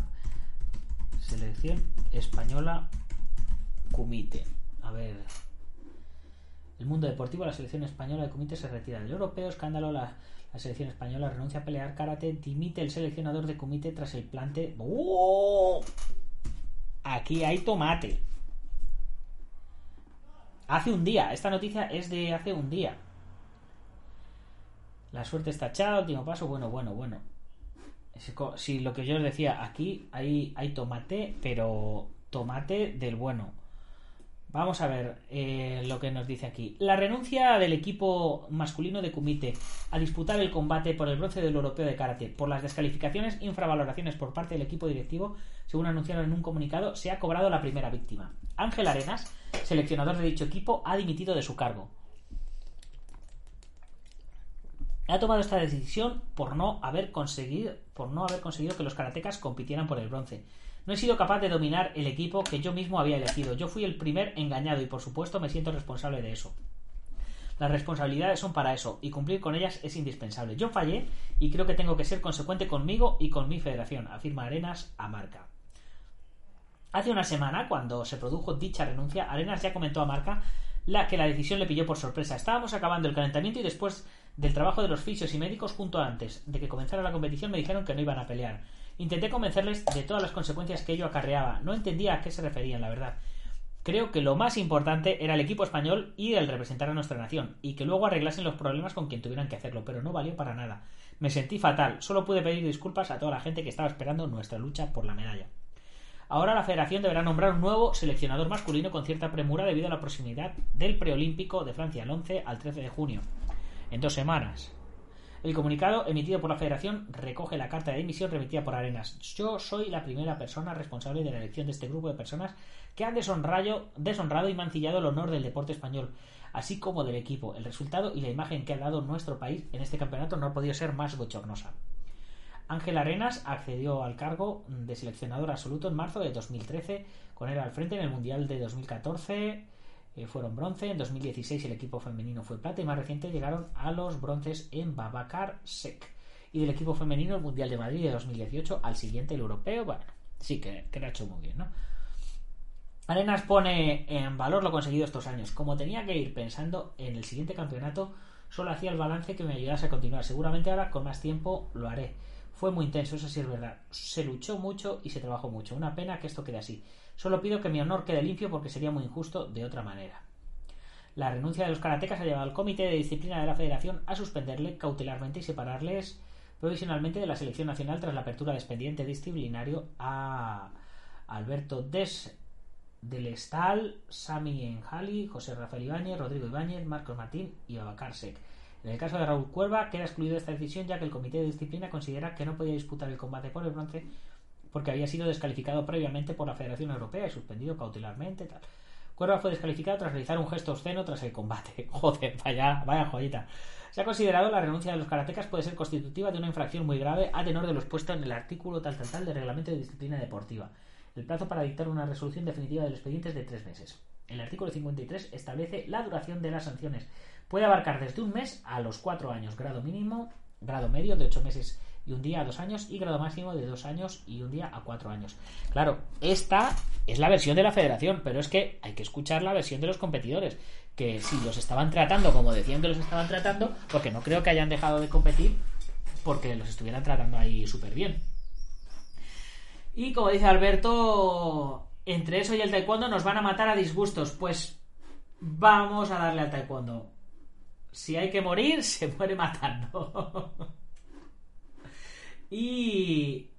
Kumite. A ver, el mundo deportivo, la selección española de Kumite se retira del europeo. Escándalo, la selección española renuncia a pelear karate. Dimite el seleccionador de Kumite tras el plante. ¡Oh! Aquí hay tomate. Hace un día, esta noticia es de hace un día. La suerte está echada, último paso. Bueno. Si lo que yo os decía, aquí hay tomate, pero tomate del bueno. Vamos a ver lo que nos dice aquí. La renuncia del equipo masculino de Kumite a disputar el combate por el bronce del europeo de karate por las descalificaciones e infravaloraciones por parte del equipo directivo, según anunciaron en un comunicado, se ha cobrado la primera víctima. Ángel Arenas, seleccionador de dicho equipo, ha dimitido de su cargo. Ha tomado esta decisión por no haber conseguido que los karatecas compitieran por el bronce. No he sido capaz de dominar el equipo que yo mismo había elegido. Yo fui el primer engañado y por supuesto me siento responsable de eso. Las responsabilidades son para eso y cumplir con ellas es indispensable. Yo fallé y creo que tengo que ser consecuente conmigo y con mi federación, afirma Arenas a Marca. Hace una semana, cuando se produjo dicha renuncia, Arenas ya comentó a Marca que la decisión le pilló por sorpresa. Estábamos acabando el calentamiento y después del trabajo de los fisios y médicos junto antes de que comenzara la competición me dijeron que no iban a pelear. Intenté convencerles de todas las consecuencias que ello acarreaba. No entendía a qué se referían, la verdad. Creo que lo más importante era el equipo español y el representar a nuestra nación, y que luego arreglasen los problemas con quien tuvieran que hacerlo, pero no valió para nada. Me sentí fatal, solo pude pedir disculpas a toda la gente que estaba esperando nuestra lucha por la medalla. Ahora la federación deberá nombrar un nuevo seleccionador masculino con cierta premura debido a la proximidad del preolímpico de Francia el 11 al 13 de junio, en 2 semanas. El comunicado emitido por la federación recoge la carta de dimisión remitida por Arenas. Yo soy la primera persona responsable de la elección de este grupo de personas que han deshonrado y mancillado el honor del deporte español, así como del equipo. El resultado y la imagen que ha dado nuestro país en este campeonato no ha podido ser más bochornosa. Ángel Arenas accedió al cargo de seleccionador absoluto en marzo de 2013, con él al frente en el Mundial de 2014, fueron bronce, en 2016 el equipo femenino fue plata y más reciente llegaron a los bronces en Babacar Sek. Y del equipo femenino el Mundial de Madrid de 2018 al siguiente el europeo, bueno, sí que lo ha hecho muy bien, ¿no? Arenas pone en valor lo conseguido estos años. Como tenía que ir pensando en el siguiente campeonato, solo hacía el balance que me ayudase a continuar. Seguramente ahora con más tiempo lo haré. Fue muy intenso, eso sí es verdad. Se luchó mucho y se trabajó mucho. Una pena que esto quede así. Solo pido que mi honor quede limpio porque sería muy injusto de otra manera. La renuncia de los karatecas ha llevado al comité de disciplina de la federación a suspenderle cautelarmente y separarles provisionalmente de la selección nacional tras la apertura de expediente disciplinario a Alberto del Estal, Sami Enjali, José Rafael Ibáñez, Rodrigo Ibáñez, Marcos Martín y Babacar Sek. En el caso de Raúl Cuerva queda excluido de esta decisión ya que el comité de disciplina considera que no podía disputar el combate por el bronce porque había sido descalificado previamente por la Federación Europea y suspendido cautelarmente, tal. Cuerva fue descalificado tras realizar un gesto obsceno tras el combate. Joder, vaya joyita. Se ha considerado la renuncia de los karatecas puede ser constitutiva de una infracción muy grave a tenor de lo expuesto en el artículo tal del Reglamento de Disciplina Deportiva. El plazo para dictar una resolución definitiva del expediente es de 3 meses. El artículo 53 establece la duración de las sanciones. Puede abarcar desde 1 mes a los 4 años, grado medio de 8 meses y 1 día a 2 años y grado máximo de 2 años y 1 día a 4 años. Claro, esta es la versión de la federación, pero es que hay que escuchar la versión de los competidores, que si los estaban tratando como decían que los estaban tratando, porque no creo que hayan dejado de competir porque los estuvieran tratando ahí súper bien. Y como dice Alberto, entre eso y el taekwondo nos van a matar a disgustos. Pues vamos a darle al taekwondo. Si hay que morir, se muere matando. Y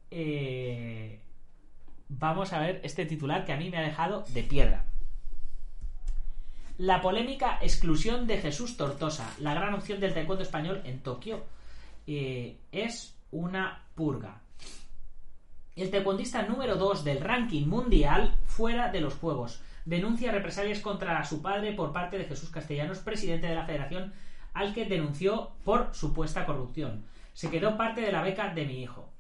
vamos a ver este titular que a mí me ha dejado de piedra. La polémica exclusión de Jesús Tortosa, la gran opción del taekwondo español en Tokio, es una purga. El taekwondista número 2 del ranking mundial fuera de los Juegos. Denuncia represalias contra su padre por parte de Jesús Castellanos, presidente de la federación, al que denunció por supuesta corrupción. Se quedó parte de la beca de mi hijo.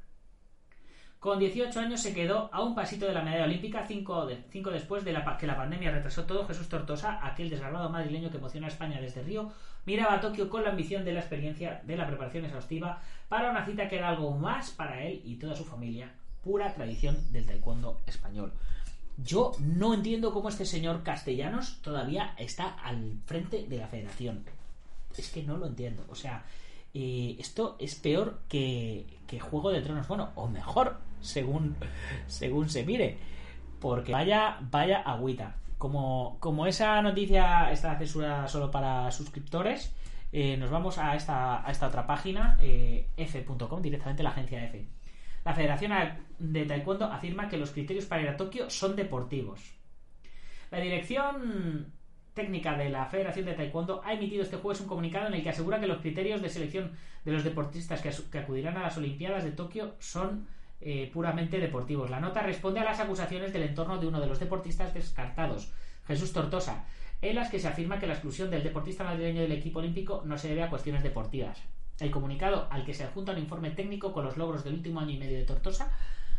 Con 18 años se quedó a un pasito de la medalla olímpica, 5 después de que la pandemia retrasó todo. Jesús Tortosa, aquel desgarbado madrileño que emociona a España desde Río, miraba a Tokio con la ambición de la experiencia de la preparación exhaustiva para una cita que era algo más para él y toda su familia. Pura tradición del taekwondo español. Yo no entiendo cómo este señor Castellanos todavía está al frente de la federación. Es que no lo entiendo. O sea, esto es peor que Juego de Tronos. Bueno, o mejor, según se mire. Porque vaya agüita. Como esa noticia está censurada solo para suscriptores, nos vamos a esta otra página, f.com, directamente la agencia F. La Federación de Taekwondo afirma que los criterios para ir a Tokio son deportivos. La dirección técnica de la Federación de Taekwondo ha emitido este jueves un comunicado en el que asegura que los criterios de selección de los deportistas que acudirán a las Olimpiadas de Tokio son puramente deportivos. La nota responde a las acusaciones del entorno de uno de los deportistas descartados, Jesús Tortosa, en las que se afirma que la exclusión del deportista madrileño del equipo olímpico no se debe a cuestiones deportivas. El comunicado, al que se adjunta un informe técnico con los logros del último año y medio de Tortosa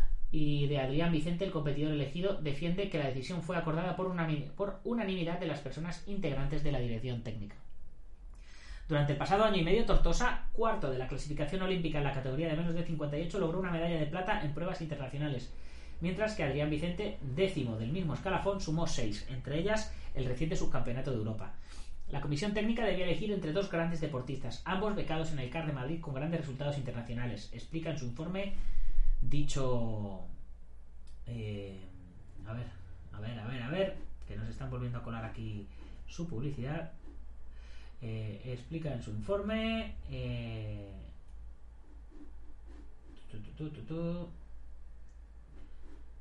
y de Adrián Vicente, el competidor elegido, defiende que la decisión fue acordada por unanimidad de las personas integrantes de la dirección técnica. Durante el pasado año y medio, Tortosa, cuarto de la clasificación olímpica en la categoría de menos de 58, logró una medalla de plata en pruebas internacionales, mientras que Adrián Vicente, décimo del mismo escalafón, sumó 6, entre ellas el reciente subcampeonato de Europa. La comisión técnica debía elegir entre 2 grandes deportistas, ambos becados en el CAR de Madrid con grandes resultados internacionales. Explica en su informe dicho... A ver, que nos están volviendo a colar aquí su publicidad. Explica en su informe...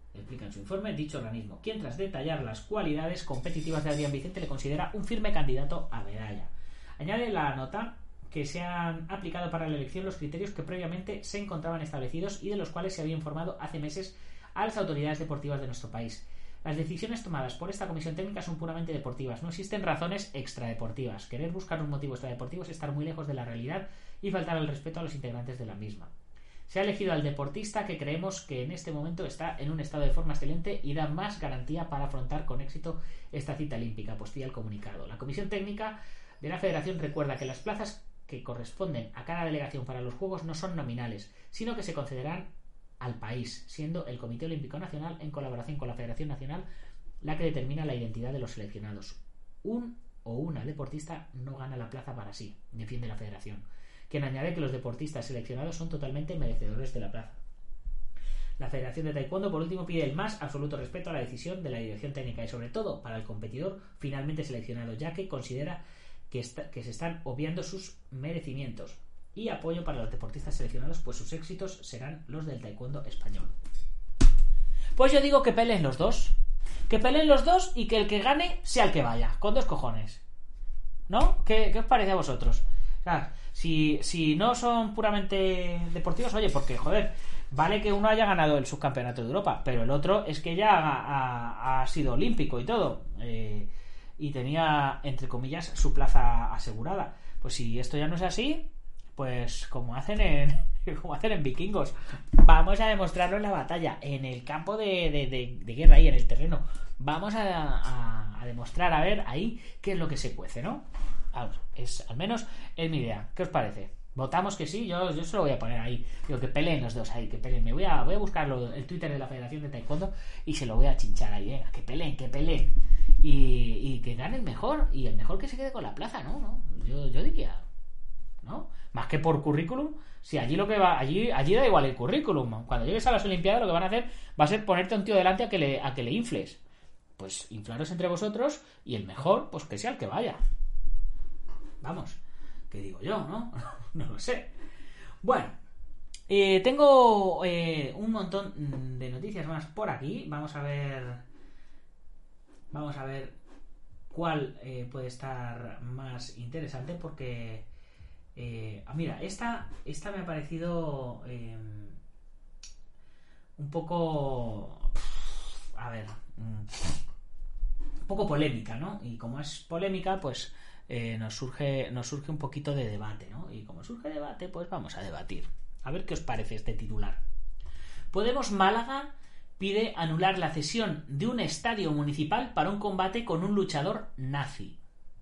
explica en su informe dicho organismo, quien tras detallar las cualidades competitivas de Adrián Vicente le considera un firme candidato a medalla. Añade la nota que se han aplicado para la elección los criterios que previamente se encontraban establecidos y de los cuales se había informado hace meses a las autoridades deportivas de nuestro país. Las decisiones tomadas por esta comisión técnica son puramente deportivas, no existen razones extradeportivas. Querer buscar un motivo extradeportivo es estar muy lejos de la realidad y faltar al respeto a los integrantes de la misma. Se ha elegido al deportista que creemos que en este momento está en un estado de forma excelente y da más garantía para afrontar con éxito esta cita olímpica, postilla el comunicado. La comisión técnica de la Federación recuerda que las plazas que corresponden a cada delegación para los Juegos no son nominales, sino que se concederán al país, siendo el Comité Olímpico Nacional, en colaboración con la Federación Nacional, la que determina la identidad de los seleccionados. Un o una deportista no gana la plaza para sí, defiende la Federación, quien añade que los deportistas seleccionados son totalmente merecedores de la plaza. La Federación de Taekwondo, por último, pide el más absoluto respeto a la decisión de la dirección técnica y, sobre todo, para el competidor finalmente seleccionado, ya que considera que se están obviando sus merecimientos, y apoyo para los deportistas seleccionados, pues sus éxitos serán los del taekwondo español. Pues yo digo que peleen los dos, y que el que gane sea el que vaya, con 2 cojones, ¿no? ¿Qué os parece a vosotros? O sea, si no son puramente deportivos, oye, porque joder, vale que uno haya ganado el subcampeonato de Europa, pero el otro es que ya ha sido olímpico y todo, y tenía, entre comillas, su plaza asegurada. Pues si esto ya no es así, pues como hacen en Vikingos, vamos a demostrarlo en la batalla, en el campo de guerra, ahí en el terreno. Vamos a demostrar, a ver ahí qué es lo que se cuece, ¿no? Vamos, al menos es mi idea. ¿Qué os parece? Votamos que sí, yo se lo voy a poner ahí. Digo, que peleen los dos ahí, que peleen. Voy a buscar el Twitter de la Federación de Taekwondo y se lo voy a chinchar ahí, venga, que peleen. Y que gane el mejor, y el mejor que se quede con la plaza, ¿no? Yo diría, ¿no? Más que por currículum, si allí lo que va, allí da igual el currículum. Cuando llegues a las Olimpiadas lo que van a hacer va a ser ponerte a un tío delante a que le infles. Pues inflaros entre vosotros y el mejor, pues que sea el que vaya. Vamos, ¿qué digo yo, no? No lo sé. Bueno, tengo un montón de noticias más por aquí. Vamos a ver cuál puede estar más interesante, porque mira, esta me ha parecido un poco, a ver, un poco polémica, ¿no? Y como es polémica, pues nos surge un poquito de debate, ¿no? Y como surge debate, pues vamos a debatir. A ver qué os parece este titular. Podemos Málaga pide anular la cesión de un estadio municipal para un combate con un luchador nazi.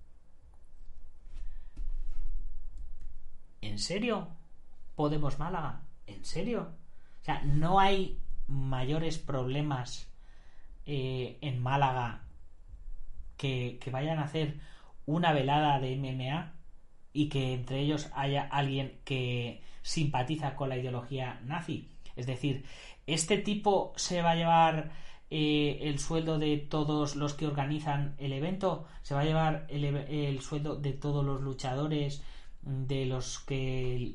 ¿En serio? ¿Podemos Málaga? ¿En serio? O sea, ¿no hay mayores problemas en Málaga que vayan a hacer una velada de MMA y que entre ellos haya alguien que simpatiza con la ideología nazi? Es decir, ¿este tipo se va a llevar el sueldo de todos los que organizan el evento? ¿Se va a llevar el sueldo de todos los luchadores, de los que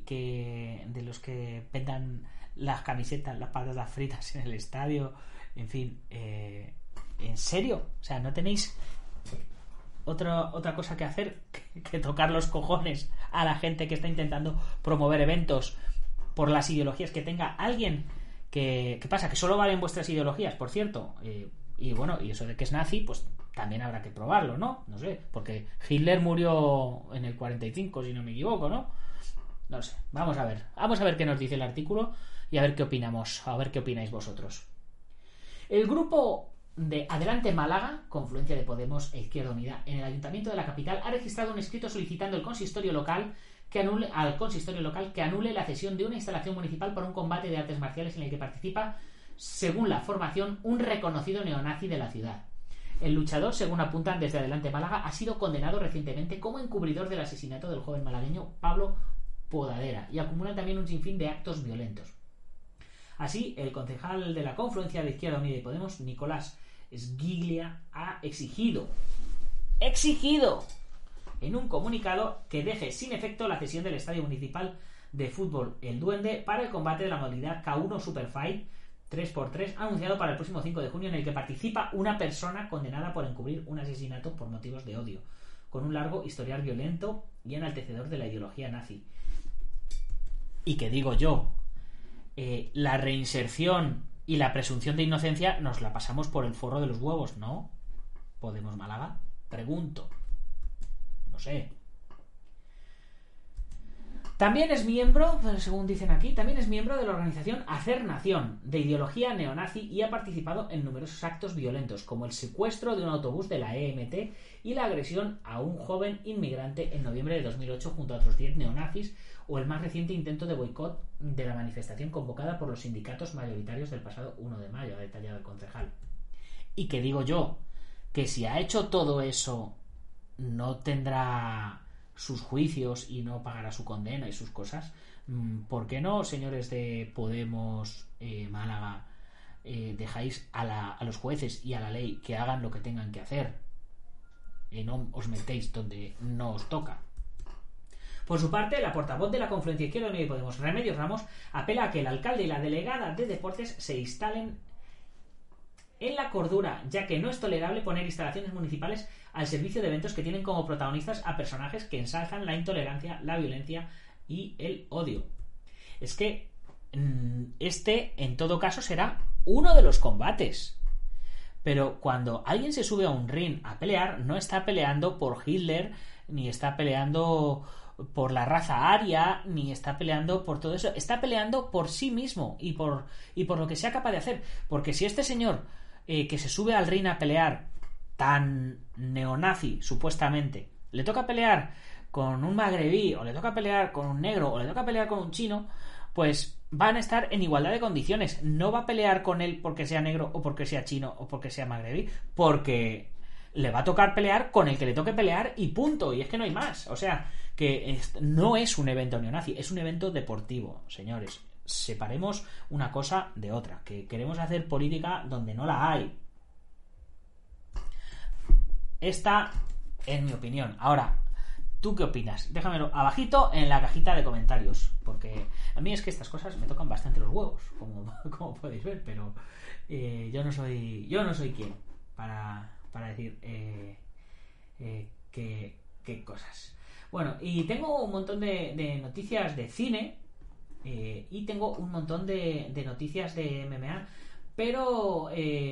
vendan las camisetas, las patatas fritas en el estadio? En fin, ¿en serio? O sea, ¿no tenéis otra cosa que hacer que tocar los cojones a la gente que está intentando promover eventos por las ideologías que tenga alguien? ¿Qué pasa? ¿Que solo valen vuestras ideologías, por cierto? Y bueno, y eso de que es nazi, pues también habrá que probarlo, ¿no? No sé, porque Hitler murió en el 45, si no me equivoco, ¿no? No sé, vamos a ver qué nos dice el artículo y a ver qué opinamos, a ver qué opináis vosotros. El grupo de Adelante Málaga, confluencia de Podemos e Izquierda Unida, en el Ayuntamiento de la capital, ha registrado un escrito solicitando al consistorio local que anule la cesión de una instalación municipal para un combate de artes marciales en el que participa, según la formación, un reconocido neonazi de la ciudad. El luchador, según apuntan desde Adelante Málaga, ha sido condenado recientemente como encubridor del asesinato del joven malagueño Pablo Podadera y acumula también un sinfín de actos violentos. Así, el concejal de la confluencia de Izquierda Unida y Podemos, Nicolás Sgiglia, ha exigido en un comunicado que deje sin efecto la cesión del Estadio Municipal de Fútbol El Duende para el combate de la modalidad K1 Superfight 3x3 ha anunciado para el próximo 5 de junio en el que participa una persona condenada por encubrir un asesinato por motivos de odio, con un largo historial violento y enaltecedor de la ideología nazi. Y que digo yo, la reinserción y la presunción de inocencia nos la pasamos por el forro de los huevos, ¿no? ¿Podemos Málaga? Pregunto. No sé. También es miembro, según dicen aquí, también es miembro de la organización Hacer Nación, de ideología neonazi, y ha participado en numerosos actos violentos, como el secuestro de un autobús de la EMT y la agresión a un joven inmigrante en noviembre de 2008 junto a otros 10 neonazis, o el más reciente intento de boicot de la manifestación convocada por los sindicatos mayoritarios del pasado 1 de mayo, ha detallado el concejal. Y que digo yo, que si ha hecho todo eso, no tendrá sus juicios y no pagará su condena y sus cosas. ¿Por qué no, señores de Podemos Málaga, dejáis a los jueces y a la ley que hagan lo que tengan que hacer y no os metéis donde no os toca? Por su parte, la portavoz de la Confluencia Izquierda Unida y Podemos, Remedios Ramos, apela a que el alcalde y la delegada de Deportes se instalen en la cordura, ya que no es tolerable poner instalaciones municipales al servicio de eventos que tienen como protagonistas a personajes que ensalzan la intolerancia, la violencia y el odio. Es que en todo caso, será uno de los combates. Pero cuando alguien se sube a un ring a pelear, no está peleando por Hitler, ni está peleando por la raza aria, ni está peleando por todo eso. Está peleando por sí mismo y por lo que sea capaz de hacer. Porque si este señor que se sube al ring a pelear, tan neonazi supuestamente, le toca pelear con un magrebí, o le toca pelear con un negro, o le toca pelear con un chino, pues van a estar en igualdad de condiciones. No va a pelear con él porque sea negro, o porque sea chino, o porque sea magrebí, porque le va a tocar pelear con el que le toque pelear y punto. Y es que no hay más. O sea, que no es un evento neonazi, es un evento deportivo, señores. Separemos una cosa de otra, que queremos hacer política donde no la hay. Esta es mi opinión. Ahora, ¿tú qué opinas? Déjamelo abajito en la cajita de comentarios, porque a mí es que estas cosas me tocan bastante los huevos, como podéis ver, pero yo no soy quien para decir qué cosas. Bueno, y tengo un montón de noticias de cine. Y tengo un montón de noticias de MMA, pero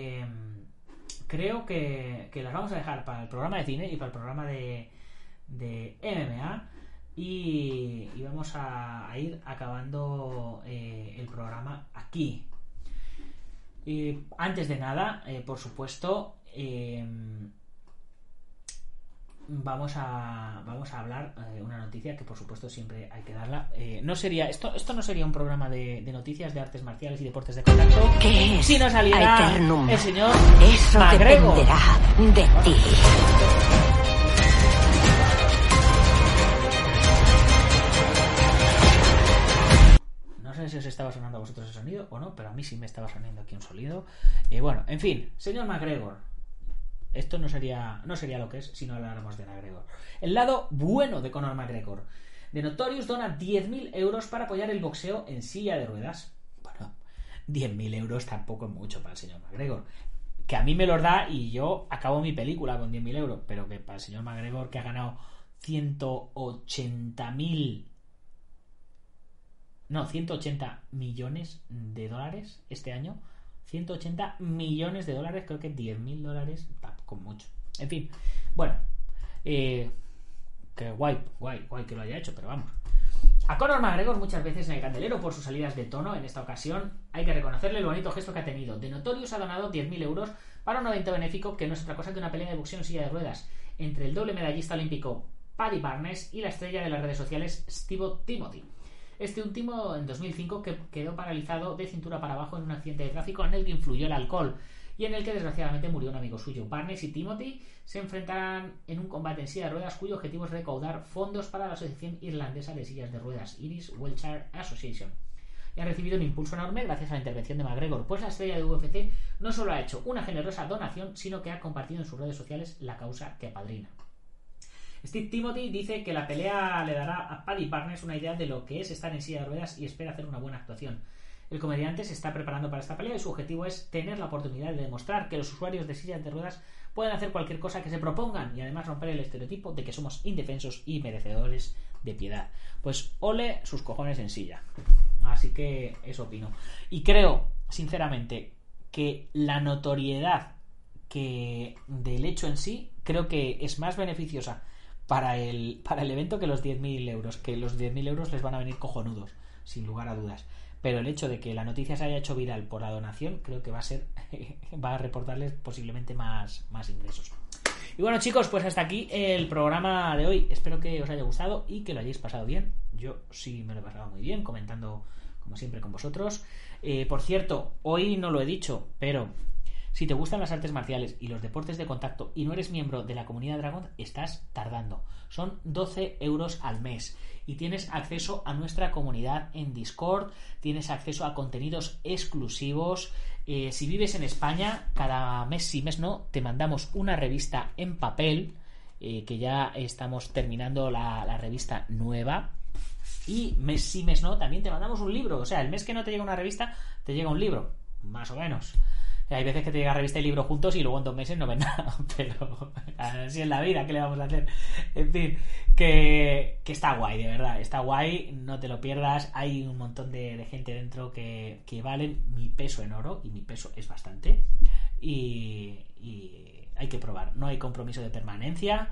creo que las vamos a dejar para el programa de cine y para el programa de MMA, y vamos a ir acabando el programa aquí. Antes de nada, por supuesto, vamos a hablar una noticia que por supuesto siempre hay que darla. No sería esto no sería un programa de noticias de artes marciales y deportes de contacto. ¿Qué es? Si no saliera el señor Eso McGregor. dependerá de ti. No sé si os estaba sonando a vosotros el sonido o no, pero a mí sí me estaba sonando aquí un sonido. Bueno, en fin, señor McGregor. Esto no sería lo que es si no habláramos de McGregor. El lado bueno de Conor McGregor. The Notorious dona 10.000 euros para apoyar el boxeo en silla de ruedas. Bueno, 10.000 euros tampoco es mucho para el señor McGregor. Que a mí me los da y yo acabo mi película con 10.000 euros. Pero que para el señor McGregor, que ha ganado 180 millones de dólares este año. 180 millones de dólares, creo que 10.000 dólares, con mucho. En fin, bueno, que guay que lo haya hecho, pero vamos. A Conor McGregor muchas veces en el candelero por sus salidas de tono. En esta ocasión hay que reconocerle el bonito gesto que ha tenido. The Notorious ha donado 10.000 euros para un evento benéfico que no es otra cosa que una pelea de boxeo en silla de ruedas entre el doble medallista olímpico Paddy Barnes y la estrella de las redes sociales Steve Timothy. Este último en 2005 que quedó paralizado de cintura para abajo en un accidente de tráfico en el que influyó el alcohol y en el que desgraciadamente murió un amigo suyo. Barnes y Timothy se enfrentarán en un combate en silla de ruedas cuyo objetivo es recaudar fondos para la Asociación Irlandesa de Sillas de Ruedas, Irish Wheelchair Association. Y ha recibido un impulso enorme gracias a la intervención de McGregor, pues la estrella de UFC no solo ha hecho una generosa donación, sino que ha compartido en sus redes sociales la causa que apadrina. Steve Timothy dice que la pelea le dará a Paddy Barnes una idea de lo que es estar en silla de ruedas y espera hacer una buena actuación. El comediante se está preparando para esta pelea y su objetivo es tener la oportunidad de demostrar que los usuarios de sillas de ruedas pueden hacer cualquier cosa que se propongan y además romper el estereotipo de que somos indefensos y merecedores de piedad. Pues ole sus cojones en silla. Así que eso opino. Y creo, sinceramente, que la notoriedad que del hecho en sí, creo que es más beneficiosa para el evento que los 10.000 euros. Que los 10.000 euros les van a venir cojonudos, sin lugar a dudas. Pero el hecho de que la noticia se haya hecho viral por la donación, creo que va a reportarles posiblemente más ingresos. Y bueno, chicos, pues hasta aquí el programa de hoy. Espero que os haya gustado y que lo hayáis pasado bien. Yo sí me lo he pasado muy bien, comentando como siempre con vosotros. Por cierto, hoy no lo he dicho, pero si te gustan las artes marciales y los deportes de contacto y no eres miembro de la comunidad Dragon, estás tardando. Son 12 euros al mes y tienes acceso a nuestra comunidad en Discord, tienes acceso a contenidos exclusivos. Si vives en España, cada mes, si mes no, te mandamos una revista en papel, que ya estamos terminando la revista nueva. Y mes sí, mes no, también te mandamos un libro. O sea, el mes que no te llega una revista, te llega un libro, más o menos. Hay veces que te llega revista y libro juntos y luego en 2 meses no ven nada, pero así es la vida, ¿qué le vamos a hacer? En fin, que está guay, de verdad, está guay, no te lo pierdas. Hay un montón de gente dentro que valen mi peso en oro, y mi peso es bastante, y hay que probar, no hay compromiso de permanencia,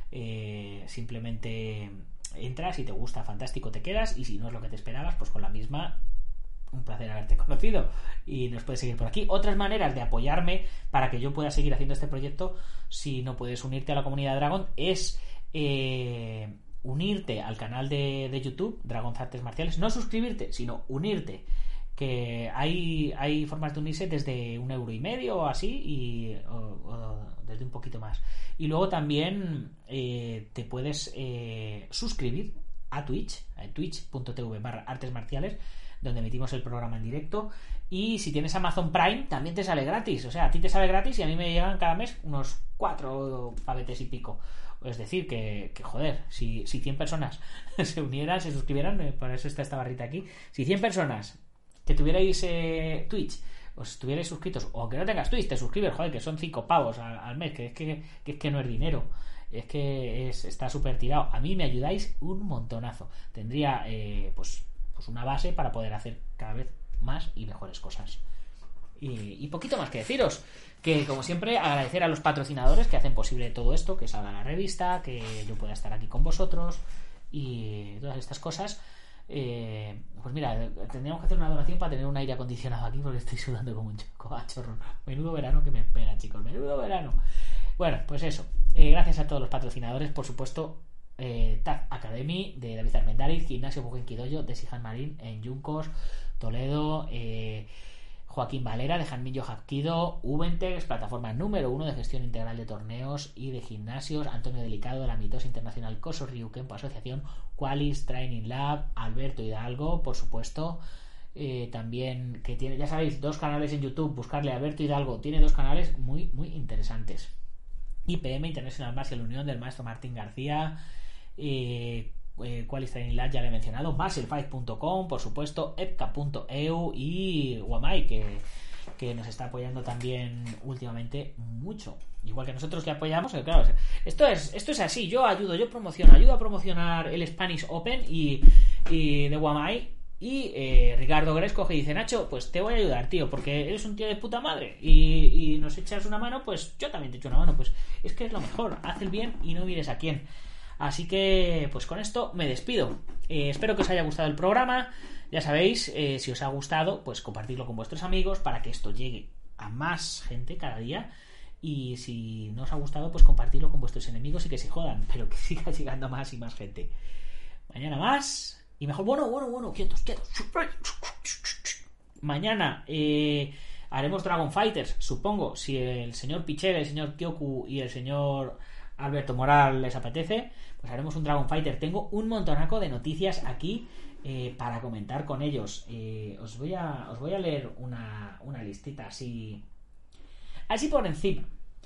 simplemente entras y te gusta, fantástico, te quedas, y si no es lo que te esperabas, pues con la misma, un placer haberte conocido y nos puedes seguir por aquí. Otras maneras de apoyarme para que yo pueda seguir haciendo este proyecto, si no puedes unirte a la comunidad Dragon, es unirte al canal de YouTube Dragon Artes Marciales. No suscribirte, sino unirte, que hay formas de unirse desde 1,5 € o así, o desde un poquito más. Y luego también te puedes suscribir a Twitch, a twitch.tv/artesmarciales, donde emitimos el programa en directo. Y si tienes Amazon Prime, también te sale gratis. O sea, a ti te sale gratis y a mí me llegan cada mes unos 4 pavetes y pico. Es decir, que joder, si 100 personas se unieran, se suscribieran, para eso está esta barrita aquí. Si 100 personas que tuvierais Twitch, os estuvierais suscritos, o que no tengas Twitch, te suscribes, joder, que son 5 pavos al mes, que es que no es dinero. Es que está súper tirado. A mí me ayudáis un montonazo. Tendría pues una base para poder hacer cada vez más y mejores cosas. Y poquito más que deciros, que como siempre agradecer a los patrocinadores que hacen posible todo esto, que salga la revista, que yo pueda estar aquí con vosotros y todas estas cosas. Pues mira, tendríamos que hacer una donación para tener un aire acondicionado aquí, porque estoy sudando como un chorro. Menudo verano que me espera, chicos, menudo verano. Bueno, pues eso, gracias a todos los patrocinadores, por supuesto. Tag Academy de David Armendariz, Gimnasio Bujenquidoyo de Sijan Marín en Yuncos, Toledo, Joaquín Valera de Janmillo Hapkido, Ubentex, plataforma número 1 de gestión integral de torneos y de gimnasios, Antonio Delicado de la Mitosa Internacional Coso Ryukenpo Asociación, Qualis Training Lab, Alberto Hidalgo, por supuesto. También que tiene, ya sabéis, 2 canales en YouTube, buscarle a Alberto Hidalgo, tiene 2 canales muy interesantes. IPM International Martial Unión del maestro Martín García, Qualis Training Lab ya le he mencionado, Muscle5.com, por supuesto, epca.eu y Wamai, que nos está apoyando también últimamente mucho, igual que nosotros le apoyamos. Claro, esto es así, yo ayudo a promocionar el Spanish Open y de Wamai. Y Ricardo Gres coge y dice: Nacho, pues te voy a ayudar, tío, porque eres un tío de puta madre y nos echas una mano, pues yo también te echo una mano. Pues es que es lo mejor, haz el bien y no mires a quién. Así que pues con esto me despido. Espero que os haya gustado el programa. Ya sabéis, si os ha gustado, pues compartirlo con vuestros amigos para que esto llegue a más gente cada día. Y si no os ha gustado, pues compartirlo con vuestros enemigos y que se jodan, pero que siga llegando más y más gente. Mañana más y mejor. Bueno, quietos. Mañana haremos Dragon Fighters, supongo, si el señor Pichel, el señor Kyoku y el señor Alberto Moral les apetece, pues haremos un Dragon Fighter. Tengo un montonaco de noticias aquí para comentar con ellos. Os voy a leer una listita así por encima.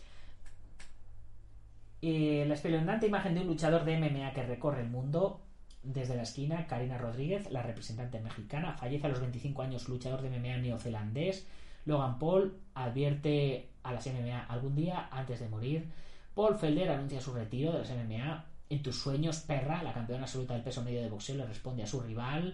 La espeluznante imagen de un luchador de MMA que recorre el mundo desde la esquina, Karina Rodríguez, la representante mexicana, fallece a los 25 años, luchador de MMA neozelandés. Logan Paul advierte a las MMA algún día antes de morir. Paul Felder anuncia su retiro de las MMA. En tus sueños, perra, la campeona absoluta del peso medio de boxeo, le responde a su rival,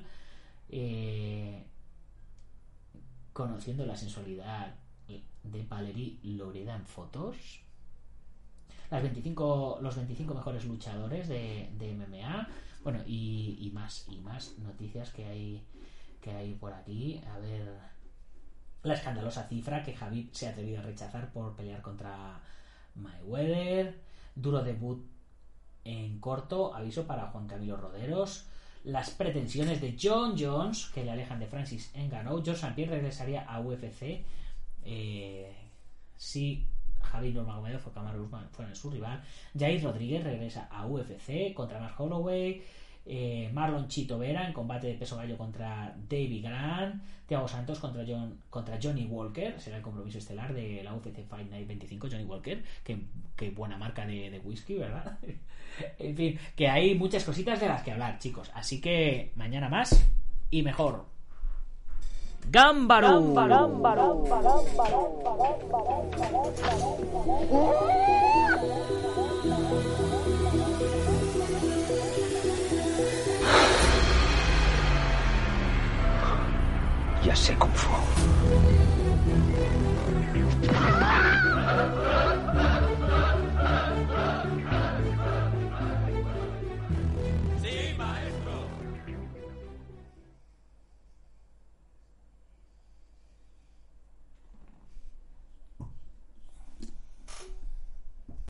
conociendo la sensualidad de Valerie Loureda en fotos. Los 25 mejores luchadores de MMA. Bueno, y más noticias que hay por aquí. A ver, la escandalosa cifra que Khabib se ha atrevido a rechazar por pelear contra Mayweather. Duro debut en corto, aviso para Juan Camilo Roderos. Las pretensiones de John Jones que le alejan de Francis Ngannou. George St. Pierre regresaría a UFC si Khabib Nurmagomedov o Kamaru Usman fueran su rival. Jair Rodríguez regresa a UFC contra Max Holloway. Marlon Chito Vera en combate de peso gallo contra Davy Grant. Thiago Santos contra Johnny Walker, será el compromiso estelar de la UFC Fight Night 25. Johnny Walker, que buena marca de whisky, ¿verdad? En fin, que hay muchas cositas de las que hablar, chicos, así que mañana más y mejor. ¡Gámbaro!